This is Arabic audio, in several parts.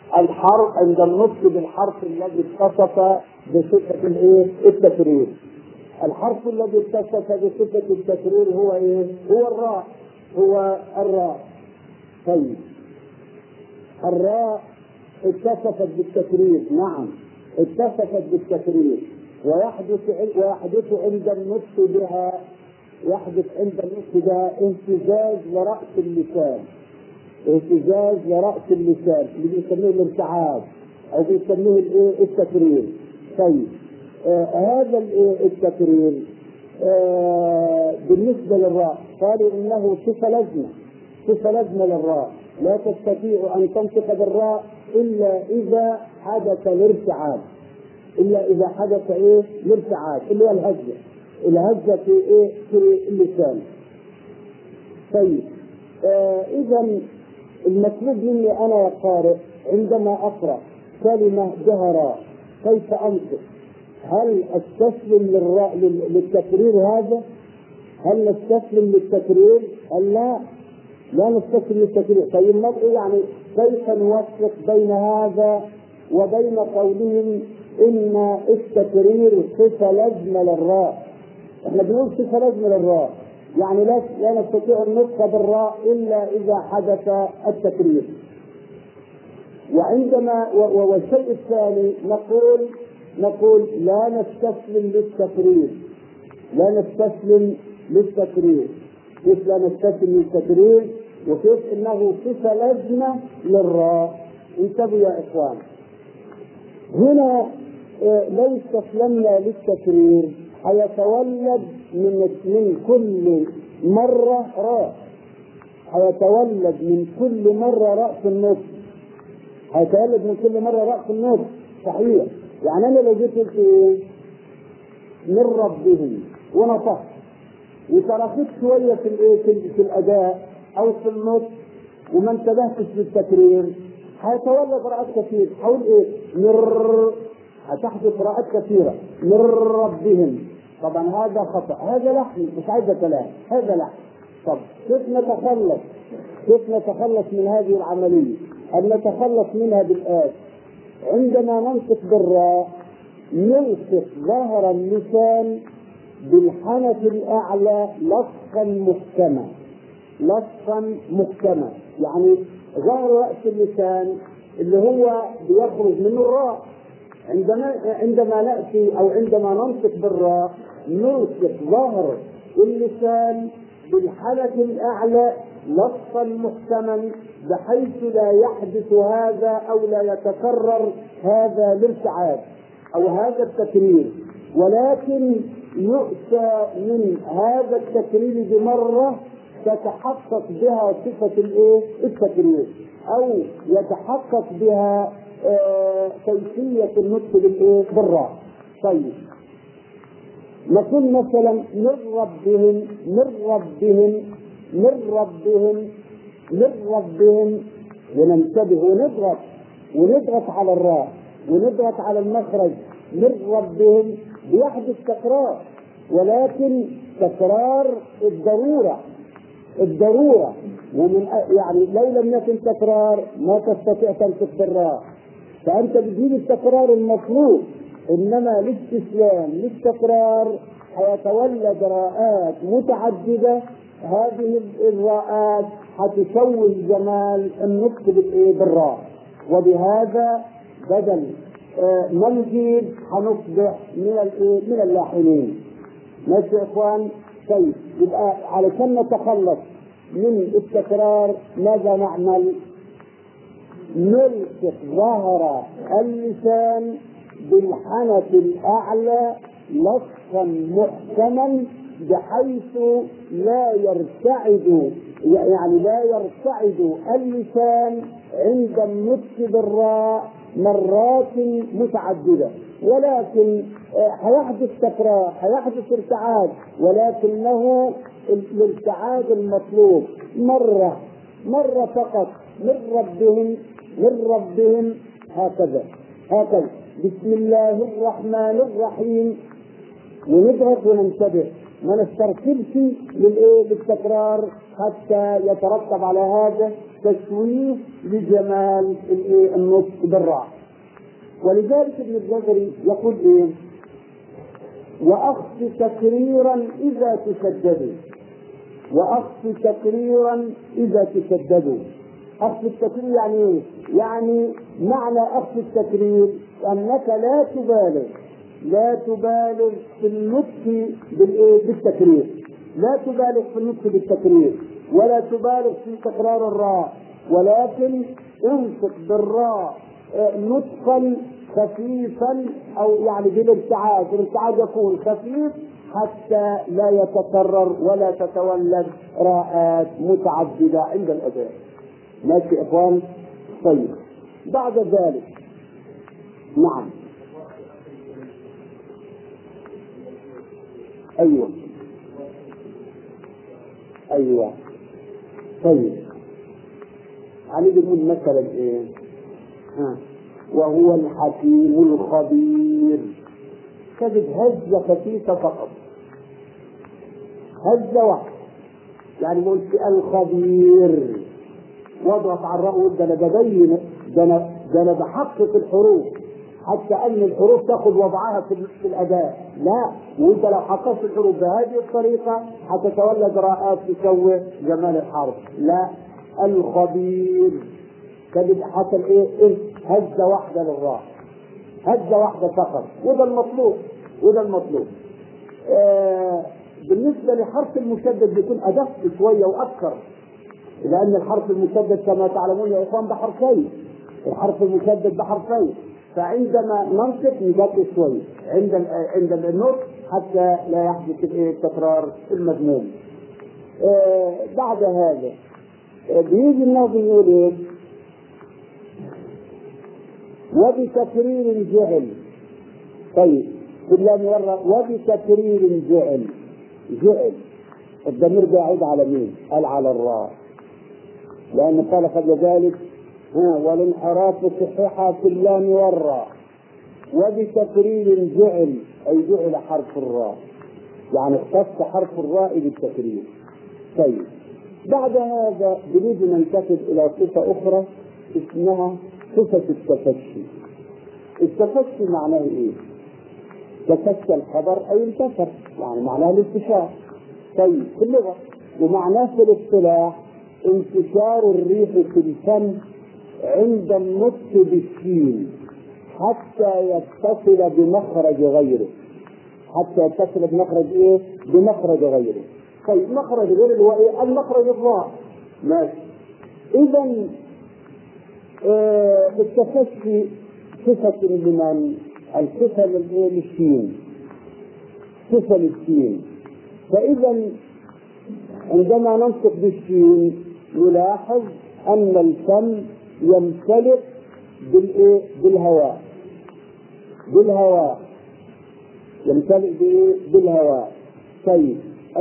الحرف عند النطق بالحرف الذي اتصف بصفة التكرير. الحرف الذي اتصف بصفة التكرير هو هو الراء. طيب الراء اتصفت بالتكرير، نعم اتصفت بالتكرير، ويحدث عند النطق بها اهتزاز لرأس اللسان، اللي بيسميه الارتعاد او بيسميه التكرير. طيب هذا التكرير بالنسبة للراء قالوا انه صفة لازمة للراء، لا تستطيع ان تنطق بالراء الا اذا حدث الارتعاد، اللي هو الهجة في اللسان. طيب اذا المطلوب مني انا يا قارئ عندما اقرأ كلمة جهرا كيف انطق؟ هل استسلم للتكرير هذا؟ هل نستسلم للتكرير؟ لا نستسلم للتكرير. طيب يعني كيف نوفق بين هذا وبين قولهم ان التكرير صفة لازمة للراء؟ احنا بنقول صفة لازمة للراء، يعني لا نستطيع النطق بالراء الا اذا حدث التكرير. والشيء الثاني نقول لا نستسلم للتكرير. كيف لا نستسلم للتكرير؟ وكيف انه صفة لازمة للراء؟ انتبهوا يا اخوان، هنا لو استسلمنا للتكرير هيتولد من كل مرة راء، راء في النطق، صحيح. يعني انا لو جيت قلت من ربهم ونطقت وتركت شويه في الاداء او في النطق وما انتبهتش للتكرير هيتولد راءات كثير. حول هتحدث راءات كثيره من ربهم. طبعا هذا خطا، هذا لحن، مش عايز كلام، هذا لحن. طب كيف نتخلص من هذه العمليه؟ أن نتخلص منها بالآت: عندما ننطق بالراء نلصق ظهر اللسان بالحنك الأعلى لصقا محكما، يعني ظهر رأس اللسان اللي هو بيخرج منه الراء. عندما نأتي أو عندما ننطق بالراء نلصق ظهر اللسان بالحنك الأعلى لصقا محكما، بحيث لا يحدث هذا أو لا يتكرر هذا الارتعاد أو هذا التكرير، ولكن يؤتى من هذا التكرير بمرة تتحقق بها صفة التكرير، أو يتحقق بها كيفية النطق بالراء. طيب نقول مثلا من ربهم وننتبه ونضغط على الراء ونضغط على المخرج. من ربهم بيحدث تكرار، ولكن تكرار الضرورة ومن يعني لو لم يكن تكرار ما تستطيع تنطق بالراء، فأنت بتجيب التكرار المطلوب. إنما الاستسلام للتكرار هيتولد راءات متعددة، هذه الراءات هتسوي جمال النطق بالراء، وبهذا بدل ما نجيب هنصبح من اللاحنين. ماشي يا اخوان؟ طيب يبقى علشان نتخلص من التكرار ماذا نعمل؟ نلصق ظهر اللسان بالحنك الأعلى لصقا محكما، بحيث لا يرتعد اللسان عند النطق بالراء مرات متعددة، ولكن هيحدث تكرار، هيحدث ارتعاد، ولكنه الارتعاد المطلوب مرة فقط. من ربهم هكذا بسم الله الرحمن الرحيم، ونضغط وننتبه ما نسترسلش للتكرار حتى يترتب على هذا تشويه لجمال النطق بالراء. ولذلك ابن الجزري يقول ايه؟ واخف تكريرا اذا تشددوا، واخف تكريرا اذا تشددوا. اخف التكرير يعني ايه؟ يعني معنى اخف التكرير انك لا تبالغ في النطق بالتكرير، لا تبالغ في النطق بالتكرير، ولا تبالغ في تكرار الراء، ولكن انطق بالراء نطقا خفيفا، او يعني بالابتعاد، الابتعاد يكون خفيف حتى لا يتكرر ولا تتولد راءات متعدده عند الاداء. ماشي يا اخوان؟ طيب بعد ذلك نعم ايوه طيب هنيجي نقول مثلا ايه؟ وهو الحكيم الخبير. كانت هزه خفيفه فقط، هزه واحده، يعني قلت الخبير واضغط على الراء وده انا ببين، ده انا بحقق الحروف حتى ان الحروف تاخذ وضعها في الاداء. لا، وانت لو حققت الحروف بهذه الطريقه هتتولد راءات تسوي جمال الحرف. لا، الخبير كانت حصل ايه؟ هزه واحده للراء، هزه واحده فقط، وده المطلوب. بالنسبه لحرف المشدد بيكون ادق شويه واكثر، لان الحرف المشدد كما تعلمون يا اخوان بحرفين، الحرف المشدد بحرفين، فعندما ننطق نذاكر شويه عند النطق حتى لا يحدث التكرار المذموم. بعد هذا بيجي الناظم يقول ايه؟ وبتكرير جعل. طيب بالله مرة وبتكرير جعل الضمير قاعد على مين؟ قال على الراء، لأن قال قبل ذلك والانحراف صحيحة في اللام والراء. وبتكرير جعل أي جعل حرف الراء، يعني اختص حرف الراء بالتكرير. طيب بعد هذا نريد ننتقل إلى صفة أخرى اسمها صفة التفشي. التفشي معناه إيه؟ تفشى الخبر أي انتشر، يعني معناه الانتشار. طيب في اللغة، ومعناه في الاصطلاح انتشار الريح في الفم عند النطق بالشين حتى يتصل بمخرج غيره. حتى يتصل بمخرج ايه؟ بمخرج غيره. طيب مخرج غيره اللي هو ايه؟ المخرج الراء. ماشي. اذا التفشي صفة لمن؟ الصفة للشين، صفة للشين. فاذا عندما ننطق بالشين نلاحظ ان الفم يمتلئ بالهواء، يمتلئ بالهواء. طيب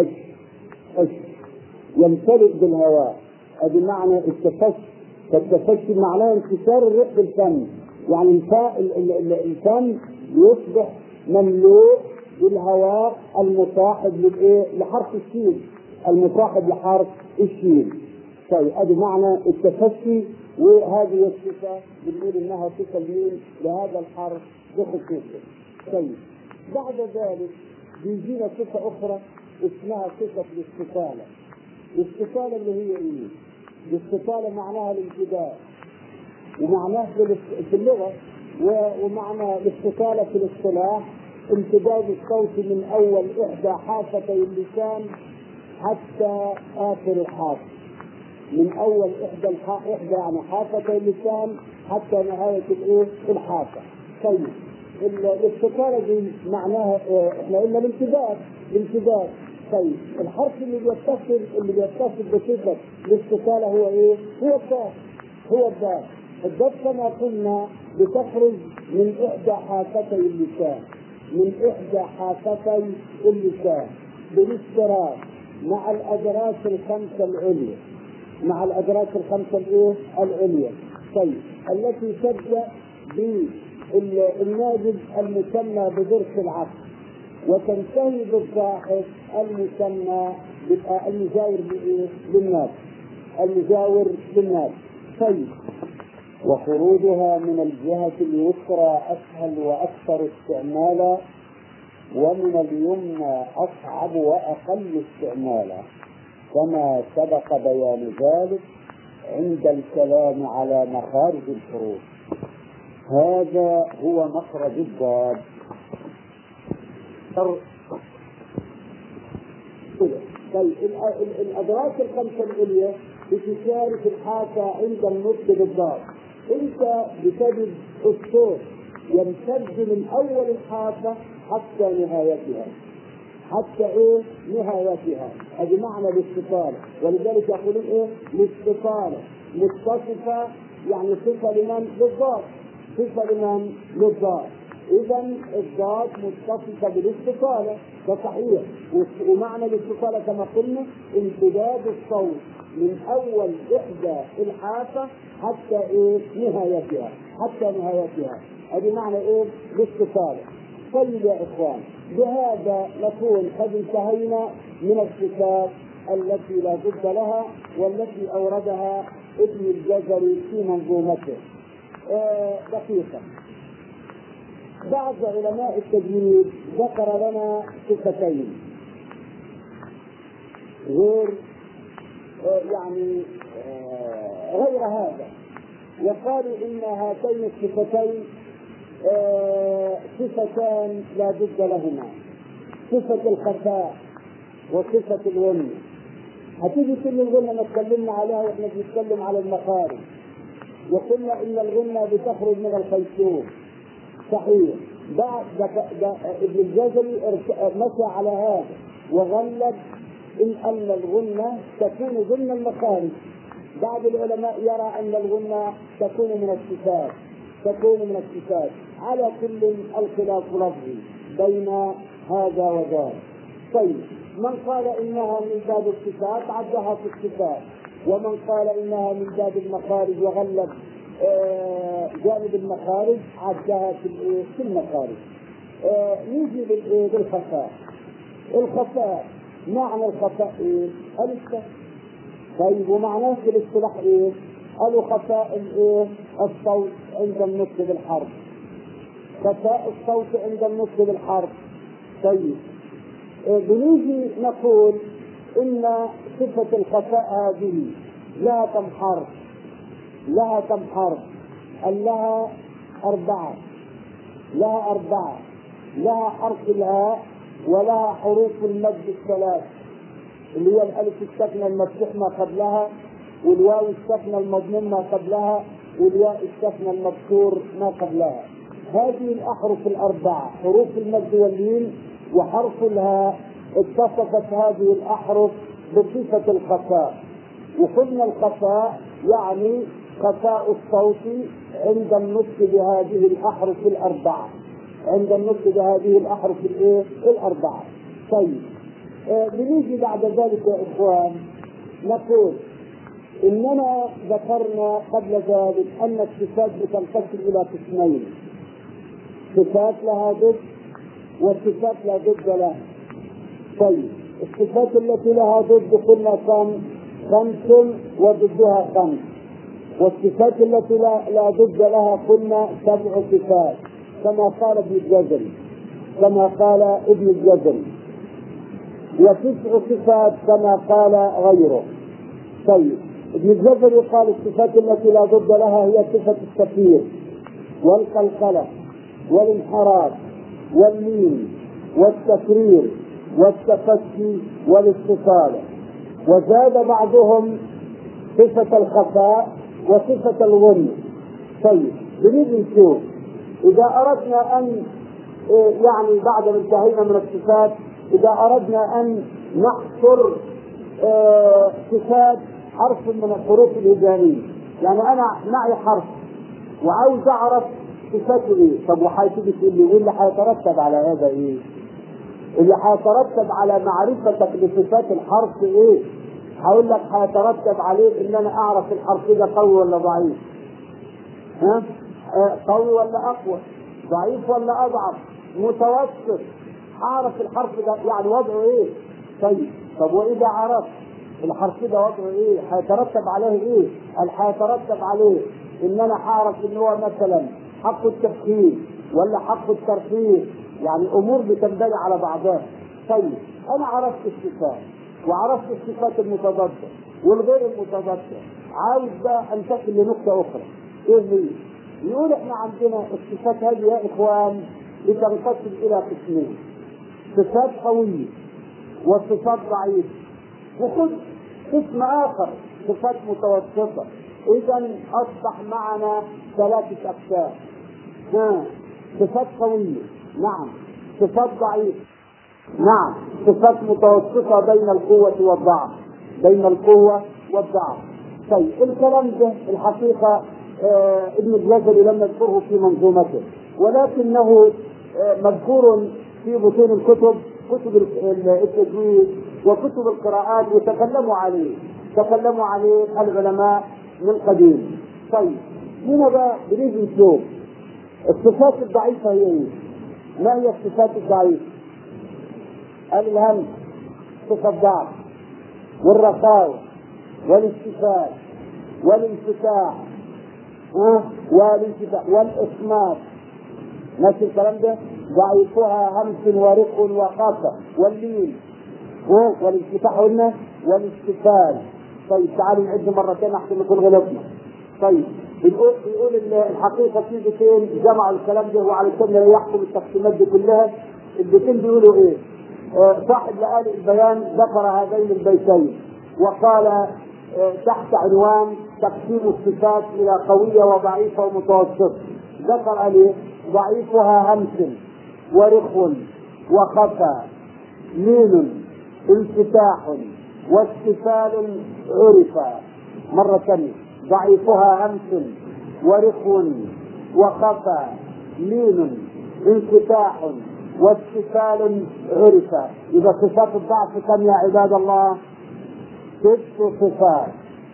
يمتلئ بالهواء، هذا معنى التفشي. فالتفشي معناه انتشار الريح بالفم، يعني الفم يصبح مملوء بالهواء المصاحب لحرف الشين، المصاحب لحرف الشين. طيب هذا معنى التفشي، وهذه الصفة بنقول انها صفة لهذا الحرف بخصوصه. طيب بعد ذلك بيجينا صفة اخرى اسمها صفة الاستطالة. الاستطالة اللي هي ايه؟ الاستطالة معناها الامتداد، ومعناه في اللغة، ومعنى الاستطالة في الاصطلاح امتداد الصوت من اول احدى حافتي اللسان حتى اخر الحافة، من اول احدى يعني حافتي اللسان حتى نهاية الحافة. طيب الاستطالة دي معناها احنا قلنا الامتداد. طيب الحرف اللي بيتصل بصفة الاستطالة هو ايه؟ هو الدال. الدال كما قلنا بتخرج من احدى حافتي اللسان، بالاضطراب مع الادراس الخمسة العليا، طيب التي تبدأ بالناجز المسمى بضرس العقل، وتنتهي بالضاحك المسمى بيبقى المجاور للناس، المجاور للناس. طيب، وخروجها من الجهة اليسرى أسهل وأكثر استعمالا، ومن اليمنى أصعب وأقل استعمالا، كما سبق بيان ذلك عند الكلام على مخارج الحروف. هذا هو مخرج الضاد. طيب، الأدراك الخمسة العليا بتشارك الحاكة عند النطق بالضاد. انت بتجد الصوت يمتد من اول الحافة حتى نهايتها، حتى نهايتها. هذه معنى الاستطالة، ولذلك يقولون الاستطالة متصفة، يعني صفة لمن؟ للضاد، صفة لمن؟ للضاد. اذا الضاد متصفة بالاستطالة، ده صحيح. ومعنى الاستطالة كما قلنا امتداد الصوت من اول احدى الحافة حتى نهايتها، حتى نهايتها. هذه معنى الاستطالة. طيب يا اخوان، بهذا نكون قد انتهينا من الصفات التي لا ضد لها والتي اوردها ابن الجزري في منظومته. دقيقة، بعض علماء التجويد ذكر لنا صفتين غير غير هذا، وقالوا ان هاتين الصفتين صفتان لا ضد لهما، صفة الخفاء وصفة الغنى. هتيجي كل الغنى نتكلمنا عليها واحنا بنتكلم على المخارج، وقلنا ان الغنى بتخرج من الخيشوم، صحيح. بعد ابن الجزري مشى على هذا وغلب ان الغنى تكون ضمن المخارج. بعض العلماء يرى ان الغنى تكون من الصفات، تكون من الصفات. على كل الخلاف لفظي بين هذا وذاك. طيب، من قال انها من باب الصفات عدها في الصفات، ومن قال انها من باب المخارج وغلب جانب المخارج عدها في المخارج. نيجي بالخفاء. الخفاء، معنى الخفاء الخفاء. طيب، ومعناه في الاصطلاح قالوا خفاء الصوت عند النطق بالحرف، خفاء الصوت عند النطق بالحرف. طيب، بنيجي نقول ان صفة الخفاء هذه لها كم حرف؟ لها كم حرف؟ قال لها 4. لها 4. لها حرف الهاء، ولها حروف المد الثلاث اللي هي الالف الساكنه المفتوح ما قبلها، والواو الساكنه المضموم ما قبلها، والياء الساكنه المكسور ما قبلها. هذه الاحرف ال4 حروف المد واللين وحرف الهاء اتصفت هذه الاحرف بصفه الخفاء. وقلنا الخفاء يعني خفاء الصوت عند النطق بهذه الاحرف ال4، عند النطق بهذه الاحرف ال4. طيب، بنيجي بعد ذلك يا اخوان نقول اننا ذكرنا قبل ذلك ان الصفات بتنقسم الى قسمين: صفات لها ضد وصفات لا ضد لها. طيب، الصفات التي لها ضد قلنا 5 وضدها 5، والصفات التي لا ضد لها قلنا 7 صفات كما قال ابن الجزري، كما قال ابن الجزري، و9 صفات كما قال غيره. طيب، ابن الجزري قال الصفات التي لا ضد لها هي صفة التكبير والقلقلة والانحراف واللين والتكرير والتفشي والاستطالة. وزاد بعضهم صفة الخفاء وصفة الغنى. طيب، بنيجي نشوف إذا أردنا أن بعد ما انتهينا من الصفات، إذا أردنا أن نحصر صفات حرف من الحروف الهجائية، يعني أنا معي حرف وعاوز أعرف صفاته إيه. طب وحيتيجي تقول لي إيه اللي حيترتب على هذا؟ اللي حيترتب على معرفتك لصفات الحرف إيه؟ هقول لك حيترتب عليه إن أنا أعرف الحرف ده قوي ولا ضعيف، قوي ولا أقوى، ضعيف ولا أضعف، متوسط. اعرف الحرف ده يعني وضعه ايه. طب واذا عرفت الحرف ده وضعه ايه هيترتب عليه ايه؟ هيترتب عليه ان انا هعرف ان هو مثلا حق التفخيم ولا حق الترفيه، يعني امور بتنبني على بعضها. طيب انا عرفت الصفات وعرفت الصفات المتضادة والغير المتضادة، عاوز بقى انتقل لنقطة اخرى. ايه هي؟ يقول احنا عندنا الصفات هذه يا اخوان بتنقسم الى قسمين: صفات قوية وصفات ضعيفة، وخذ قسم اخر صفات متوسطة. اذا اصبح معنا ثلاثة اقسام: صفات قوية، نعم، صفات ضعيفة، نعم، صفات متوسطة بين القوة والضعف، بين القوة والضعف. طيب الكلام ده الحقيقة ابن الجزري لم يذكره في منظومته، ولكنه مذكور في بطون الكتب، كتب التجويد وكتب القراءات، وتكلموا عليه العلماء من قديم. طيب هنا بقى بنيجي نشوف الصفات الضعيفة هي ايه؟ ما هي الصفات الضعيفة؟ الهم، صفة ضعف، والرخاوة والاستفاء والانفتاح والإصمات، ماشي الكلام ده؟ ضعيفها همس ورق وخافة واللين والانفتاح قلنا والاستفال. طيب تعالوا نعد مرتين احسن نكون غلطنا. طيب بيقول الحقيقة في بيتين جمعوا الكلام ده وعلشان يحكم التقسيمات دي كلها. البيتين بيقولوا ايه؟ صاحب لآل البيان ذكر هذين البيتين وقال تحت عنوان تقسيم الصفات إلى قوية وضعيفة ومتوسطة. ذكر عليه ضعيفها همس ورخو وخفى لين انفتاح واستفال عرفا. مرة ثانية: ضعيفها همس ورخو وخفى لين انفتاح واستفال عرفا. إذا صفات الضعف كم يا عباد الله؟ 6 صفات.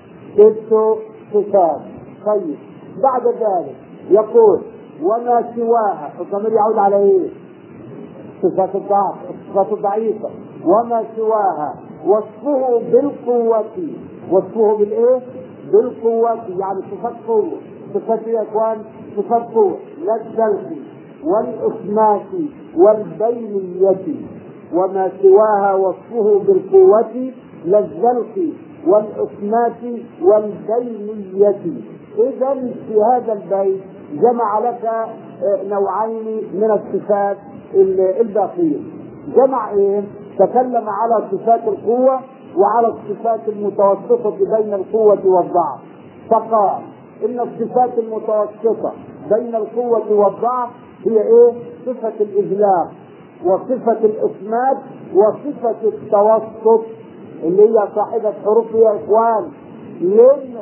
طيب بعد ذلك يقول وما سواها، الضمير يعود على ايه؟ صفات الضعف، الصفات الضعيفة. وما سواها وصفه بالقوة. وصفه بالايه؟ بالقوة، يعني صفات قوة. صفات يا اخوان صفات قوة، لا الدلق والإصمات والبينية. وما سواها وصفه بالقوة لا الزلق والإصمات والبينية. إذا في هذا البيت جمع لك نوعين من الصفات الباقية. جمع ايه؟ تكلم على صفات القوة وعلى الصفات المتوسطة بين القوة والضعف، فقال إن الصفات المتوسطة بين القوة والضعف هي ايه؟ صفة الإذلاق وصفة الإصمات وصفة التوسط اللي هي صاحبة حروف يا إخوان لن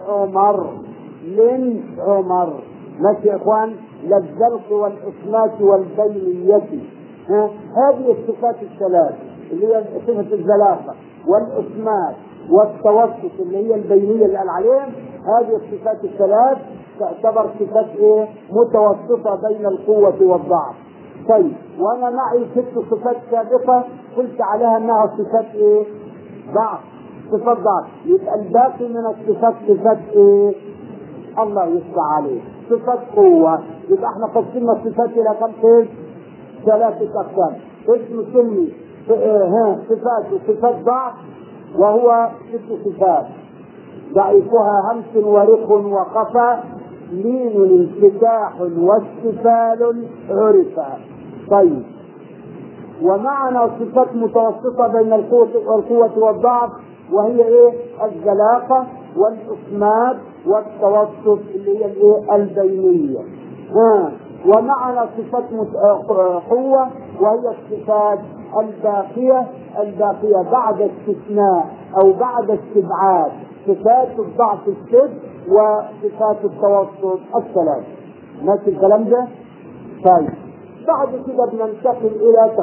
عمر. ماشي يا إخوان؟ للزلق والإصمات والبينية. هذه الصفات الثلاث اللي هي صفة الزلاقة والإصمات والتوسط اللي هي البينية اللي قال عليهم، هذه الصفات الثلاث تعتبر صفات ايه؟ متوسطة بين القوة والضعف. طيب وانا معي 6 صفات سابقة قلت عليها انها صفات ايه؟ ضعف، صفات ضعف. يبقى الباقي من الصفات صفات ايه؟ الله يستر عليه، صفات قوة. يبقى احنا قسمنا الصفات الى كم قسم؟ 3 اقسام. قسم سمي صفات وصفات ضعف، وهو 6 صفات: ضعيفها همس ورق وخفى لين انفتاح واستفال عرفا. طيب ومعنا صفات متوسطة بين القوة والضعف، وهي ايه؟ الزلاقة والإصمات والتوسط اللي هي الايه؟ البينية. ومعنا صفات قوة وهي الصفات الباقية بعد استثناء او بعد استبعاد صفات الضعف 6 وصفات التوسط 3. ماشي الكلام ده؟ طيب بعد كده بننتقل الى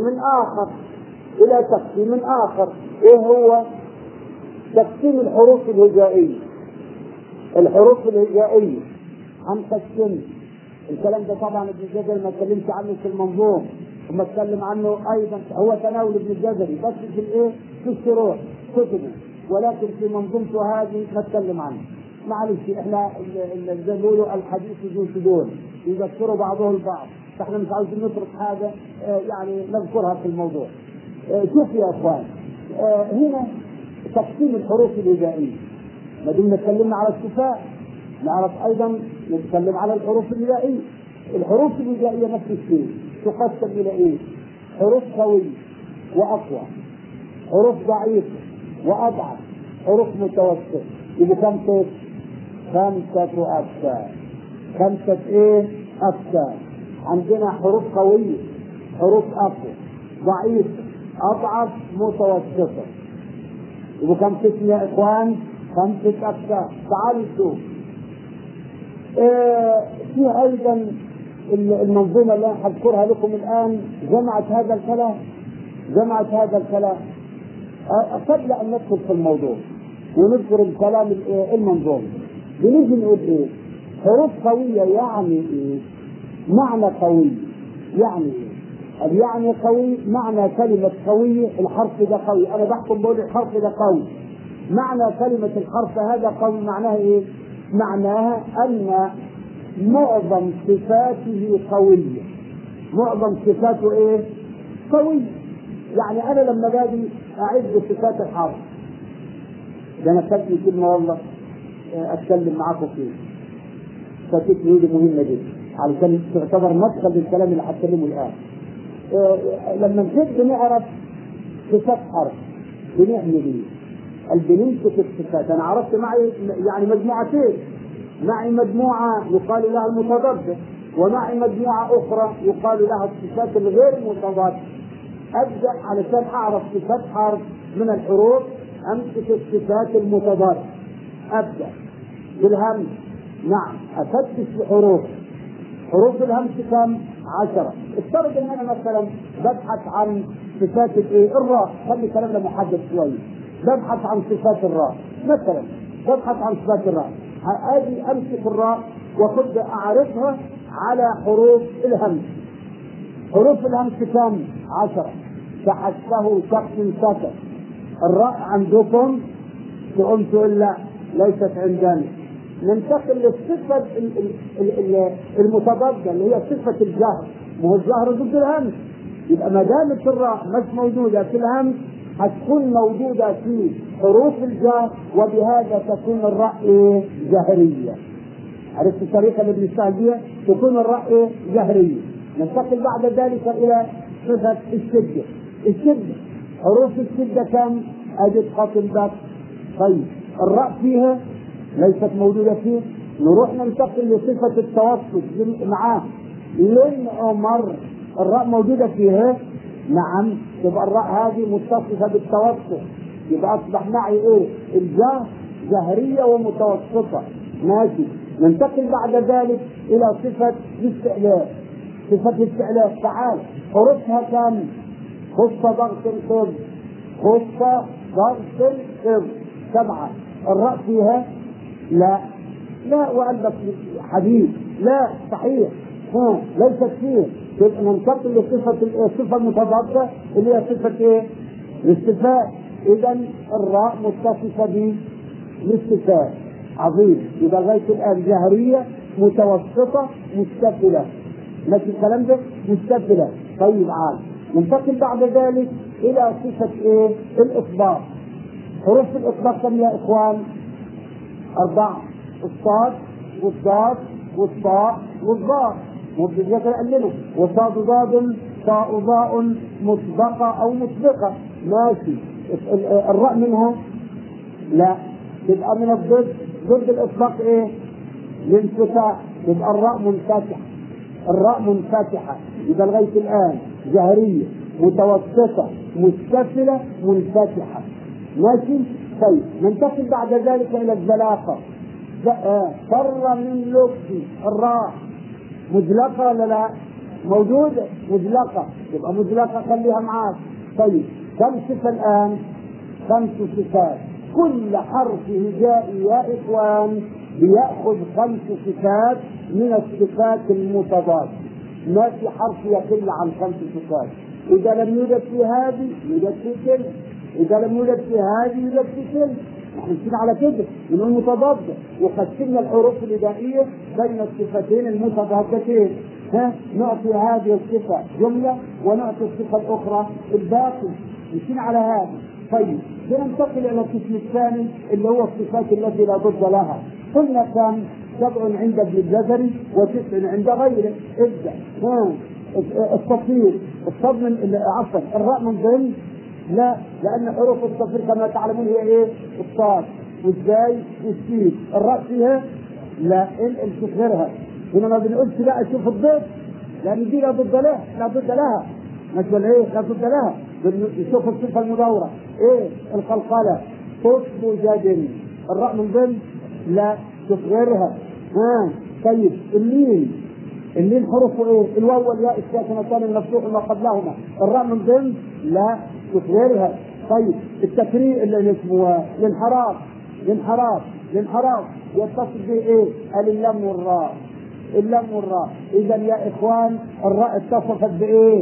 تقسيم اخر. ايه هو؟ تقسيم الحروف الهجائية. الحروف الهجائية هنقسم الكلام ده طبعا ابن جزر ما اتكلمش عنه في المنظوم، ثم اتكلم عنه ايضا هو تناول ابن الجزري بس في الايه؟ في الشروح كتبه، ولكن في منظومته هذه نتكلم عنه. معلش احنا زي ما بيقولوا الحديث ذو شجون يذكروا بعضه البعض، فاحنا مش عاوزين نترك حاجه يعني نذكرها في الموضوع. شوف يا اخوان، هنا تقسيم الحروف الهجائيه. ما دمنا اتكلمنا على الشفاء نعرف ايضا نتكلم على الحروف الهجائيه. الحروف الهجائيه نفس الشيء، تقسم الى ايه؟ حروف قويه واقوى، حروف ضعيفه واضعف، حروف متوسطه. يبقى كم قسم؟ 5 أقسام. 5 ايه؟ أقسام. عندنا حروف قويه، حروف اقوى، ضعيفه، اضعف، متوسطه. يبقى كم قسم يا اخوان؟ 5 أقسام. تعالوا نشوف. في ايضا المنظومه اللي انا هذكرها لكم الان جمعت هذا الكلام. قبل ان ندخل في الموضوع ونذكر الكلام المنظومه، بنيجي نقول ايه؟ حروف قويه يعني ايه؟ معنى قوي يعني ايه؟ يعني قوي معنى كلمه قوي، الحرف ده قوي، انا بحكم بقول الحرف ده قوي. معنى كلمه الحرف هذا قوي معناها ايه؟ معناها ان معظم صفاته قويه. معظم صفاته ايه؟ قويه. يعني انا لما باجي اعد صفات الحرف ده، انا كاتب كلمه والله اتكلم معاكم فيه، فاتتني دي مهمه جدا علشان تعتبر مدخل للكلام اللي هتكلمه الان. لما نحب نعرف صفات حرف بنعمل ايه؟ بنمسك الصفات. انا عرفت معي يعني مجموعتين، معي مجموعه يقال لها المتضادة، ومعي مجموعه اخرى يقال لها الصفات الغير متضادة. ابدا علشان اعرف صفات حرف من الحروف امسك الصفات المتضادة. ابدا بالهمس. نعم، افتش الحروف. حروف الهمس كم؟ 10. افترض ان انا مثلا ببحث عن صفات الراء، خلي كلامنا محدد شويه. ببحث عن صفات الراء مثلا، ببحث عن صفات الراء، اجي امسك الراء واخد اعرفها على حروف الهمس. حروف الهمس كم؟ 10. تحته شخص سكت. الراء عندكم تقوم تقول لا ليست عندنا. ننتقل للصفة المتضادة اللي هي صفة الجهر. ما هو الجهر ضد الهمس، يبقى ما دامت الراء مش موجودة في الهمس هتكون موجودة في حروف الجهر، وبهذا تكون الراء جهرية. عرفت الطريقة اللي بنشتغل بيها؟ تكون الراء جهرية. ننتقل بعد ذلك إلى صفة الشدة. حروف الشدة كم؟ أجد خط الباب. طيب الراء فيها ليست موجودة فيه، نروح ننتقل لصفة التوسط معاه. لن عمر الراء موجودة فيها؟ نعم، تبقى الراء هذه متصفة بالتوسط، يبقى أصبح معي الجهر جهرية ومتوسطة. ماشي. ننتقل بعد ذلك إلى صفة الاستعلاء. تعال حروفها كم؟ خصة ضغط الخض، 7. الراء فيها؟ لا وقلبك حديد، لا صحيح، ليست فيه. يبقى ننتقل الصفة المتضادة اللي هي صفة الاستفاء. إذا الراء متصفة بالاستفاء. عظيم. يبقى لغاية الآن جهرية، متوسطة، مستفلة. ماشي الكلام ده؟ مستفلة. طيب عال. ننتقل بعد ذلك إلى صفة الإطباق. حروف الإطباق كم يا إخوان؟ 4. الصاد والضاد والطاء والظاء. مبتدئ قلنا وصاد ضاد طاء ضاء مسبقة أو مسبقة. ماشي. الراء منها؟ لا، تبقى من الضد. ضد الإطلاق الانفتاح. تبقى الراء منفتحة. يبقى لغاية الآن جهرية، متوسطة، مستفلة، منفتحة. ماشي. طيب ننتقل بعد ذلك إلى الزلاقة. فر من لبس. الراء مزلقة ولا لا؟ موجودة مزلقة، تبقى مزلقة خليها معاك. طيب كم صفة الآن؟ 5 صفات. كل حرف هجائي يا إخوان بيأخذ 5 صفات من الصفات المتضادة. ما في حرف يقل عن 5 صفات. إذا لم يوجد في هذه يوجد في كلمة، إذا لم يوجد في هذه يوجد في كلمة. نحن نمشي على كده من المتضادة، وقسمنا الحروف الهجائية بين الصفتين المتضادتين. نعطي هذه الصفة جملة ونعطي الصفة الأخرى الباقي، نمشي على هذا. طيب بننتقل إلى القسم الثاني اللي هو الصفات التي لا ضد لها. قلنا كم 7 عند ابن الجزري و9 عند غيره. ابدأ. الصفير الصبر عفوا الراء من ضمن؟ لا، لأن حروف الصفير كما تعلمون هي ايه؟ الصاد والزاي والسين. الراء فيها لا، تصغرها. هنا ما بنقولش لا اشوف الضد، لأن دي لا ضد لها، لا ضد لها، مش ولا ايه؟ لا ضد لها. بنشوف الصفة المدورة ايه؟ القلقلة تصب جدل. الراء من ضمن؟ لا، تصغرها. طيب اللين حروفه ايه؟ الواو والياء الساكنتان المفتوح ما قبلهما. الراء من ضمن؟ لا، تصغرها. طيب التكرير اللي اسمه الانحراف يتصل به ايه؟ اللام والراء. اللام والراء. اذا يا اخوان الراء اتصفت بايه؟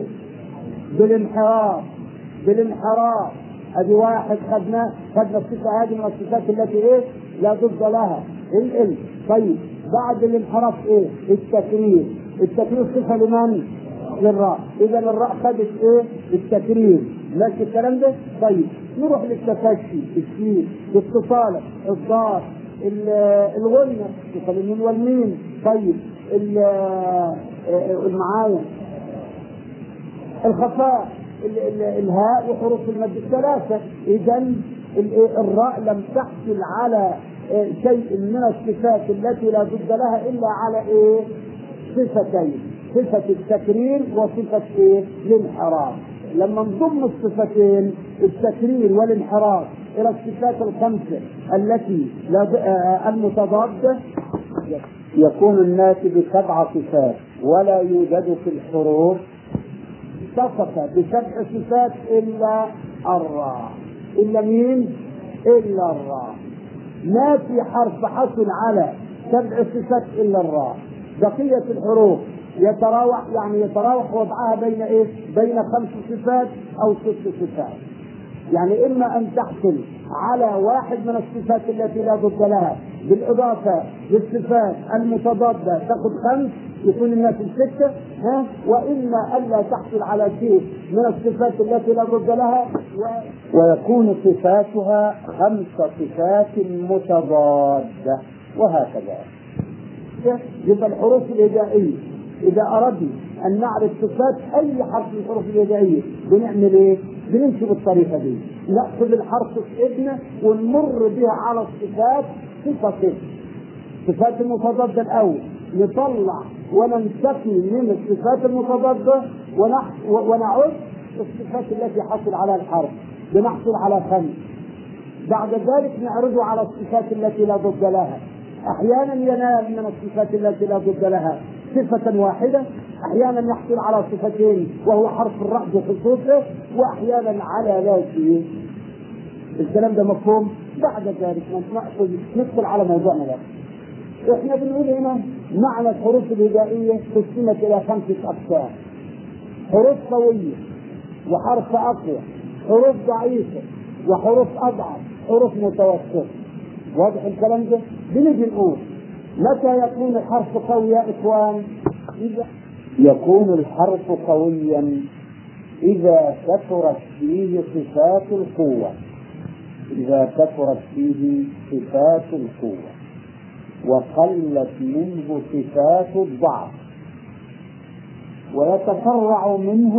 بالانحراف. ادي واحد خدنا الصفه هذه من الصفات التي ايه؟ لا ضد لها. طيب بعد الانحراف ايه؟ التكرير صفه لمن؟ للراء. اذا الراء خدت ايه؟ التكرير. ماشي الكلام ده؟ طيب نروح للتفشي السين، الاتصال الضاد، الغنة المين والمين. طيب المعايا الخفاء الهاء وحروف المد 3. اذا الراء لم تحصل على شيء من الصفات التي لا ضد لها الا على ايه؟ صفتين، صفة التكرير وصفة ايه؟ الانحراف. لما نضم الصفتين التكرير والانحراف الى الصفات الخمسة التي المتضادة يكون الناتج 7 صفات، ولا يوجد في الحروف اتصف ب7 صفات الا الراء. الا مين؟ الا الراء. ما في حرف حصل على 7 صفات الا الراء. بقية الحروف يتراوح وضعها بين ايه؟ بين 5 صفات او 6 صفات. يعني اما ان تحصل على واحد من الصفات التي لا ضد لها بالاضافه للصفات المتضاده تاخذ 5 يكون الناس 6، واما الا تحصل على شيء من الصفات التي لا ضد لها ويكون صفاتها 5 صفات متضاده، وهكذا. يبقى الحروف الهجائيه اذا اردنا ان نعرف صفات اي حرف من الحروف الهجائيه بنعمل ايه؟ بنمشي بالطريقه دي، ناخذ الحرف في ايدنا ونمر بها على الصفات صفه صفات المتضاده الاول، نطلع وننتقي من الصفات المتضاده ونعد الصفات التي حصل على الحرف، بنحصل على 5. بعد ذلك نعرضه على الصفات التي لا ضد لها. احيانا ينال من الصفات التي لا ضد لها صفة واحدة، احيانا يحصل على صفتين وهو حرف الراء بخصوصه، واحيانا على لا شيء. الكلام ده مفهوم؟ بعد ذلك ندخل على موضوعنا ده. احنا بنقول هنا معنى الحروف الهجائية قسمت الى 5 اقسام: حروف قوية، وحرف اقوى، حروف ضعيفة، وحروف اضعف، حروف متوسطة. واضح الكلام ده؟ بنيجي نقول متى يكون الحرف قوي يا اخوان؟ يكون الحرف قويا اذا كثرت فيه صفات القوة، اذا كثرت فيه صفات القوة وقلت منه صفات الضعف، ويتفرع منه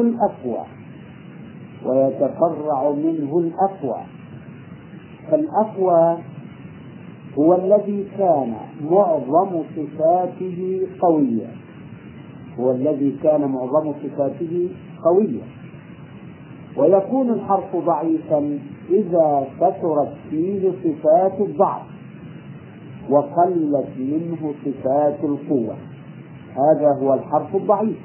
الأقوى. فالأقوى هو الذي كان معظم صفاته قوية، ويكون الحرف ضعيفا إذا كثرت فيه صفات الضعف وقلت منه صفات القوة. هذا هو الحرف الضعيف.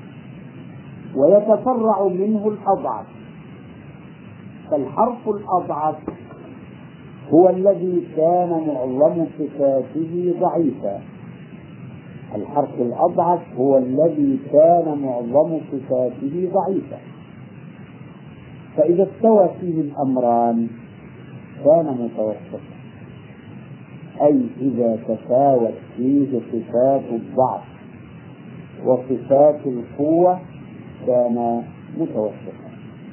ويتفرع منه الأضعف. فالحرف الأضعف هو الذي كان معظم صفاته ضعيفا. الحرف الأضعف هو الذي كان معظم صفاته ضعيفة، فإذا استوى فيه الأمران كان متوسطا، أي إذا تساوت فيه صفات الضعف وصفات القوة كان متوسطا.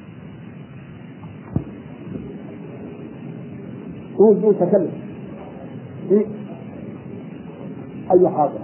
قول تكلم أي حاضر.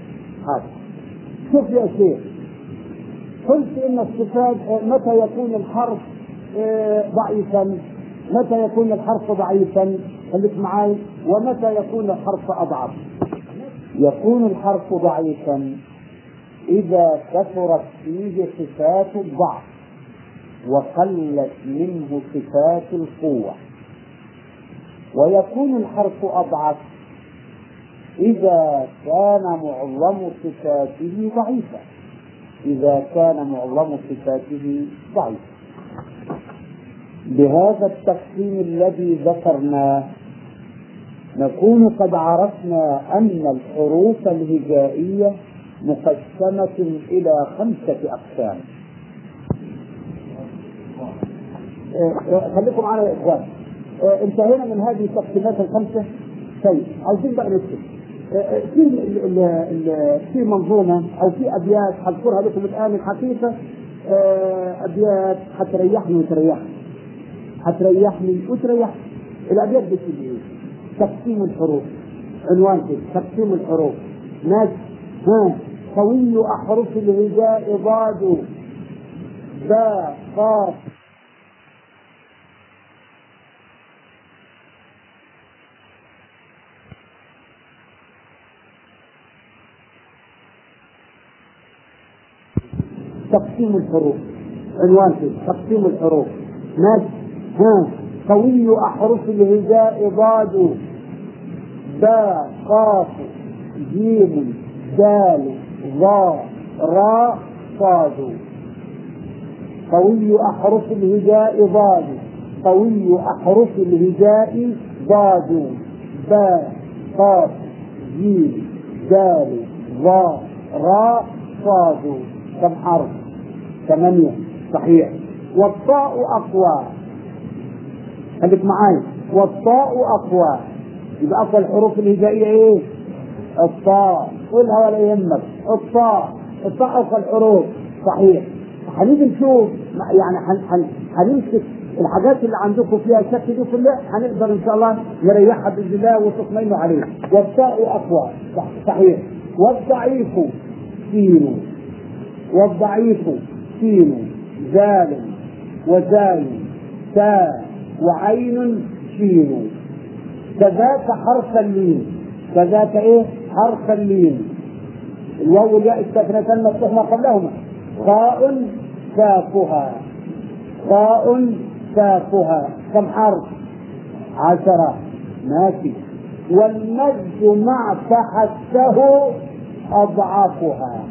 شوف يا شيخ، قلت إن الصفات متى يكون الحرف ضعيفا، متى يكون الحرف ضعيفا، خليك معي، ومتى يكون الحرف أضعف. يكون الحرف ضعيفا إذا كثرت فيه صفات الضعف وقلت منه صفات القوة، ويكون الحرف أضعف إذا كان معظم صفاته ضعيفة، ضعيفة. بهذا التقسيم الذي ذكرناه نكون قد عرفنا أن الحروف الهجائية مقسمة إلى 5 أقسام. خليكم معنا يا إخوان، انتهينا من هذه التقسيمات ال5. طيب عايزين بقى نكتب في منظومة أو في أبيات هذكرها لكم الآن الحقيقة، أبيات هتريحني وتريحني. الأبيات بتقول إيه؟ تقسيم الحروف، عنوان تقسيم الحروف. ناس قوي أحرف الهجاء ضاد باء قاف. تقسيم الحروف، عنوان تقسيم الحروف. ناس قوي أحرف الهجاء ضاد باء قاف جيم دال ظا راء صاد. قوي أحرف الهجاء ضاد باء قاف جيم دال ظا راء صاد. كم حرف؟ 8 صحيح. والطاء أقوى، خليك معايا، والطاء أقوى. يبقى أقوى الحروف الهجائية إيه؟ الطاء. قولها ولا يهمك، الطاء أقوى الحروف صحيح. هنيجي نشوف يعني هنمسك الحاجات اللي عندكم فيها شك دي كلها، هنقدر إن شاء الله نريحها بإذن الله وتطمئنوا عليه. والطاء أقوى صحيح. والضعيف سين زال وزاي تاء وعين شين. كذاك حرف اللين، حرف اللين. الواو والياء الساكنتان مفتوحة قبلهما. خاء كافها. كم حرف؟ 10 ماشي. والمد مع تحته أضعافها.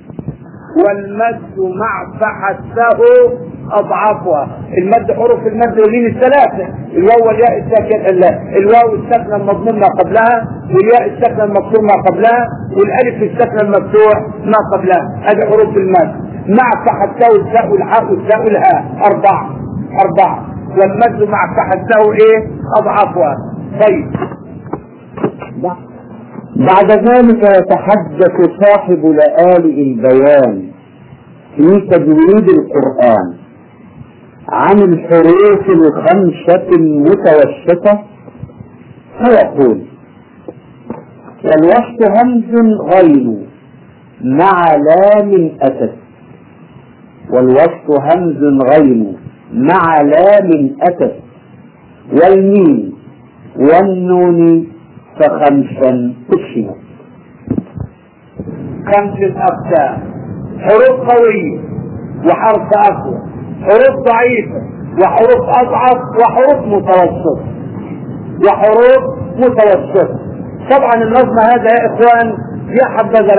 المد حروف المد واللين الثلاثة، الواو والياء الواو الساكنة المضموم ما قبلها، والياء الساكنة المكسور ما قبلها، والالف الساكنة المفتوح ما قبلها. هذه حروف المد. مع تحته التاء والحاء والتاء والهاء 4. والمد مع تحته ايه؟ اضعافها. طيب بعد ذلك يتحدث صاحب لآلئ البيان في تجويد القرآن عن الحروف ال5 المتوسطة، فيقول: والوسط همز غين مع لام أتت، والميم والنون ف5 قسمت. 5 أقسام: حروف قوية وحرف أقوى، حروف ضعيفة وحروف أضعف، وحروف متوسطة. طبعا النظم هذا يا إخوان يا حبذا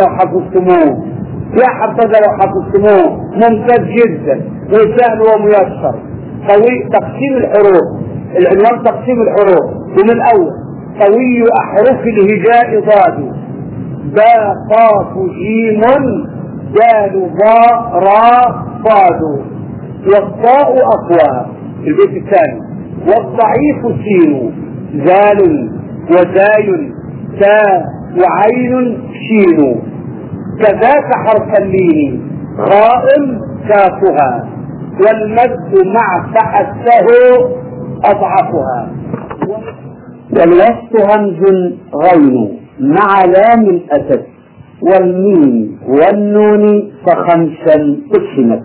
لو حفظتموه ممتاز جدا وسهل وميسر. تقسيم الحروف، العنوان تقسيم الحروف. ومن الأول: قوي أحرف الهجاء ضاد باء قاف جيم دال ضاء راء صاد والطاء أقوى. البيت الثاني والضعيف سين زال وزاي تاء وعين شين كذاك حرف اللين غاء كافها والمد مع تحته أضعفها. والوسط همز غين مع لام أتت والميم والنون فخمسا قسمت.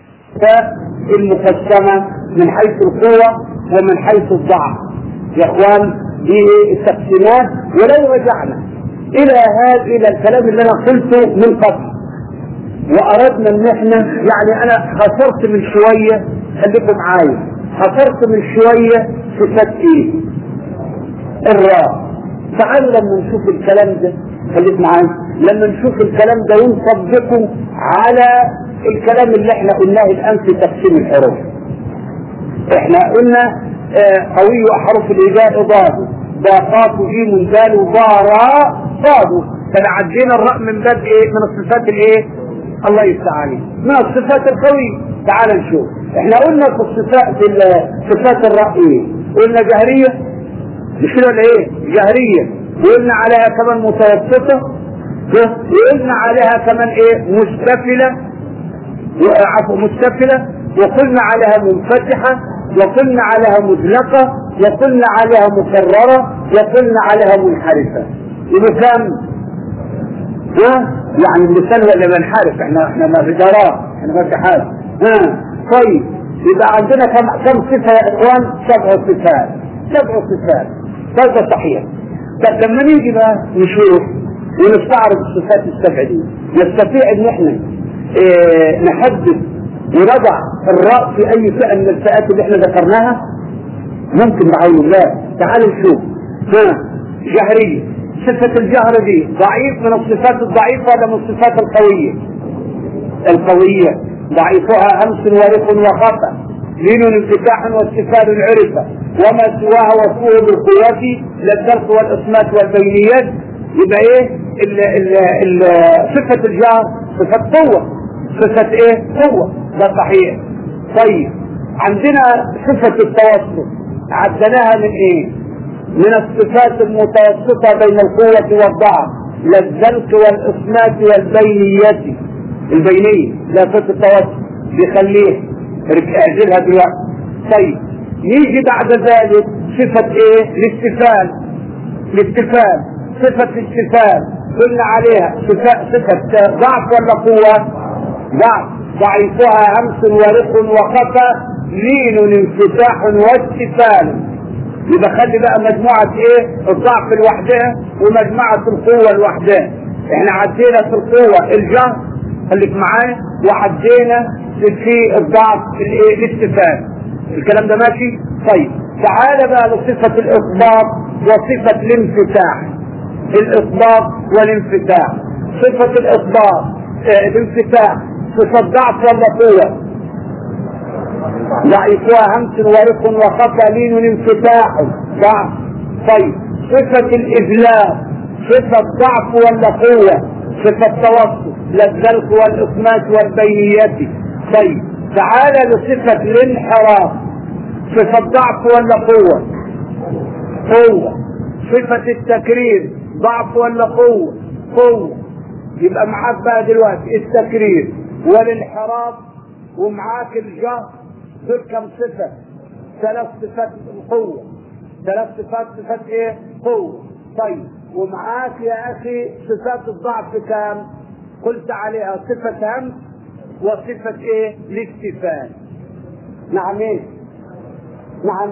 فالمقسمة من حيث القوة ومن حيث الضعف يا اخوان دي التقسيمات. ولو رجعنا الى الكلام اللي انا قلته من قبل واردنا ان احنا يعني انا خسرت من شويه، خليكم معايا، خسرت من شويه صفات ايه؟ الراء. تعالوا لما نشوف الكلام ده، خليك معايا، لما نشوف الكلام ده ونطبقه على الكلام اللي احنا قلناه الان في تقسيم الحروف. احنا قلنا قوي احرف الاجاء ضاد باقات جيم دال ضاء راء صاد. فعدينا الراء من باب ايه؟ من الصفات الايه؟ الله يفتح عليك، من الصفات القوية. تعال نشوف. احنا قلنا في صفات الراء ايه؟ قلنا جهرية، مش كده ولا ايه؟ جهرية، وقلنا عليها كمان متوسطة، وقلنا عليها كمان ايه؟ مستفلة، عفوا مستفلة، وقلنا عليها منفتحة، وقلنا عليها مزلقة، وقلنا عليها مكررة، وقلنا عليها منحرفة. يبقى كام؟ يعني اللسان ولا منحرف؟ احنا ما في جرار، احنا ما في حاجة. طيب يبقى عندنا كم صفة يا اخوان؟ 7 صفات. 7 صفات. هذا صحيح. طب لما نيجي بقى نشوف ونستعرض الصفات ال7 دي، نستطيع ان احنا نحدد ونضع الراء في اي فئة من الفئات اللي احنا ذكرناها؟ ممكن بعون الله. تعالوا نشوف. جهرية. صفة الجهر دي ضعيف من الصفات الضعيفة ولا من الصفات القوية؟ القوية. ضعيفها همس ورق وخفة لين انفتاح واستفال عرفة وما سواها وصفه بالقوات للدرس والإصمات والبينيات. يبقى ايه صفة الجهر؟ صفة قوة. صفة ايه؟ قوة. ده صحيح. طيب عندنا صفة التوسط عدناها من ايه؟ من الصفات المتوسطة بين القوة والضعف للذلك والإصمات والبينيات. البينية لا صفة التوسط بيخليه اعزلها دلوقتي. طيب يجي بعد ذلك صفة ايه؟ الاستفال. الاستفال. صفة الاستفال قلنا عليها صفة ضعف ولا قوة؟ ضعف. ضعيفها همس ورق وخفى لين انفتاح واستفال. يبقى خلي بقى مجموعة ايه؟ الضعف لوحدها ومجموعة القوة لوحدها. احنا عدينا في القوة الجهر، خليك معايا، وعدينا في الضعف الاستفال. الكلام ده ماشي؟ طيب تعال بقى لصفة الإطباق وصفة الانفتاح. الإطباق والانفتاح. صفة الإطباق الانفتاح صفة ضعف ولا قوة؟ ضعيفها همس ورق وخفى لين انفتاح ضعف. طيب صفة الإذلال صفة ضعف ولا قوة؟ صفة توسط للذلك والإصمات والبينيات. طيب تعالى لصفة الانحراف صفة ضعف ولا قوة؟ قوة. صفة التكرير ضعف ولا قوة؟ قوة. يبقى معاك بقى دلوقتي التكرير والانحراف ومعاك الجهر، دول كم صفة؟ 3 صفات القوة. 3 صفات. صفات ايه؟ قوة. طيب ومعاك يا اخي صفات الضعف كام؟ قلت عليها صفة همس وصفة ايه؟ الاستفال. نعم ايه؟ نعم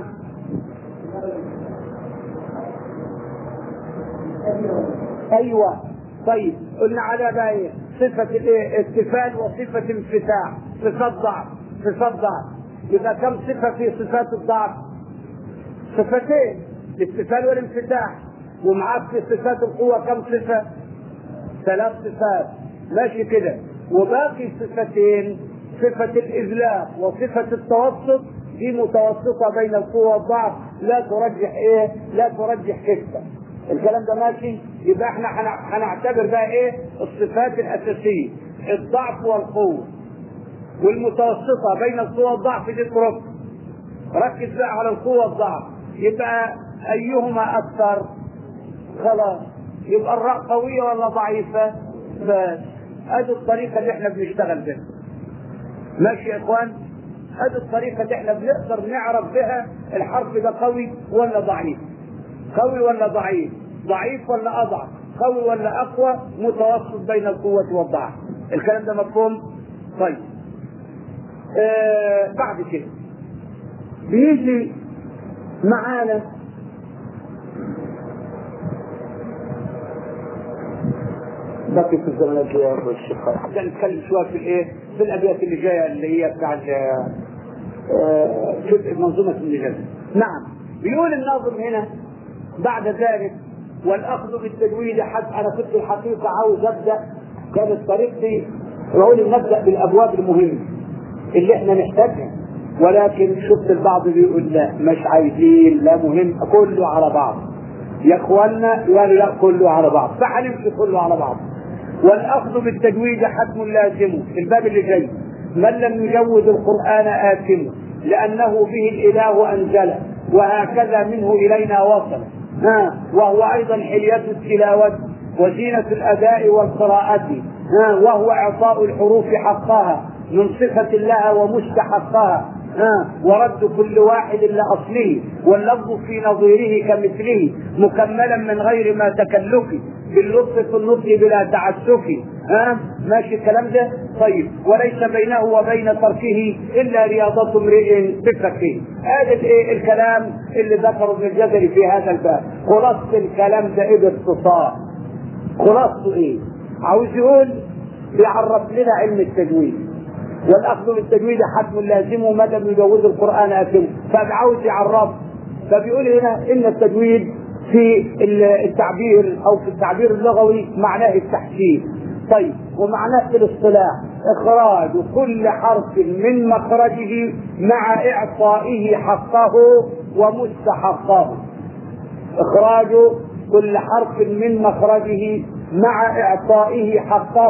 ايوه. طيب قلنا على بقى ايه؟ صفة الايه؟ استفال وصفة انفتاح. صفات ضعف. صفات ضعف. يبقى كم صفة في صفات الضعف؟ صفتين، الاستفال والانفتاح. ومعاك في صفات القوة كم صفة؟ 3 صفات. ماشي كده. وباقي صفتين، صفة الإذلاق وصفة التوسط، دي متوسطة بين القوة والضعف، لا ترجح ايه؟ لا ترجح كفة. الكلام ده ماشي؟ يبقى احنا هنعتبر بقى ايه الصفات الاساسيه؟ الضعف والقوه، والمتوسطه بين القوه والضعف دي ترك. ركز بقى على القوه والضعف، يبقى ايهما اكثر؟ خلاص يبقى الراء قويه ولا ضعيفه؟ بس ادي الطريقه اللي احنا بنشتغل بها. ماشي يا اخوان؟ ادي الطريقه اللي احنا بنقدر نعرف بها الحرف ده قوي ولا ضعيف، قوي ولا ضعيف، ضعيف ولا اضعف، قوي ولا اقوى، متوسط بين القوه والضعف. الكلام ده مفهوم؟ طيب بعد كده بيجي معانا باقي في الزمن الجاي والشقاء حتى نتكلم شويه في الايه؟ في الابيات اللي جايه اللي هي بتاع منظومه النجاة. نعم، بيقول الناظم هنا بعد ذلك: والاخذ بالتجويد حتى. انا كنت الحقيقه عاوز ابدا، كانت طريقتي بقول نبدا بالابواب المهمه اللي احنا نحتاجها، ولكن شفت البعض بيقول لا مش عايزين، لا مهم كله على بعض يا اخوانا، ولا كله على بعض، فهنمشي كله على بعض. والاخذ بالتجويد حتم لازم. الباب اللي جاي: من لم يجود القران آثم، لانه به الاله انزله، وهكذا منه الينا وصل. وهو ايضا حليه التلاوه وزينه الاداء والقراءه، وهو اعطاء الحروف حقها من صفه لها ومستحقها، ورد كل واحد لاصله، واللفظ في نظيره كمثله، مكملا من غير ما تكلف، باللطف في النطق بلا تعسف. ماشي الكلام ده؟ طيب. وليس بينه وبين تركه الا رياضه امرئ بفكه. هذا الكلام اللي ذكره ابن الجزري في هذا الباب. خلاصه الكلام ده ايه باختصار؟ خلاصته ايه؟ عاوز يقول يعرف لنا علم التجويد. والاخذ بالتجويد حتم لازم ما لم يجوز القران اثم، فعاوز يعرف. فبيقول هنا ان التجويد في التعبير او في التعبير اللغوي معناه التحسين. طيب، ومعناه في الاصطلاح اخراج كل حرف من مخرجه مع اعطائه حقه ومستحقه. اخراج كل حرف من مخرجه مع اعطائه حقه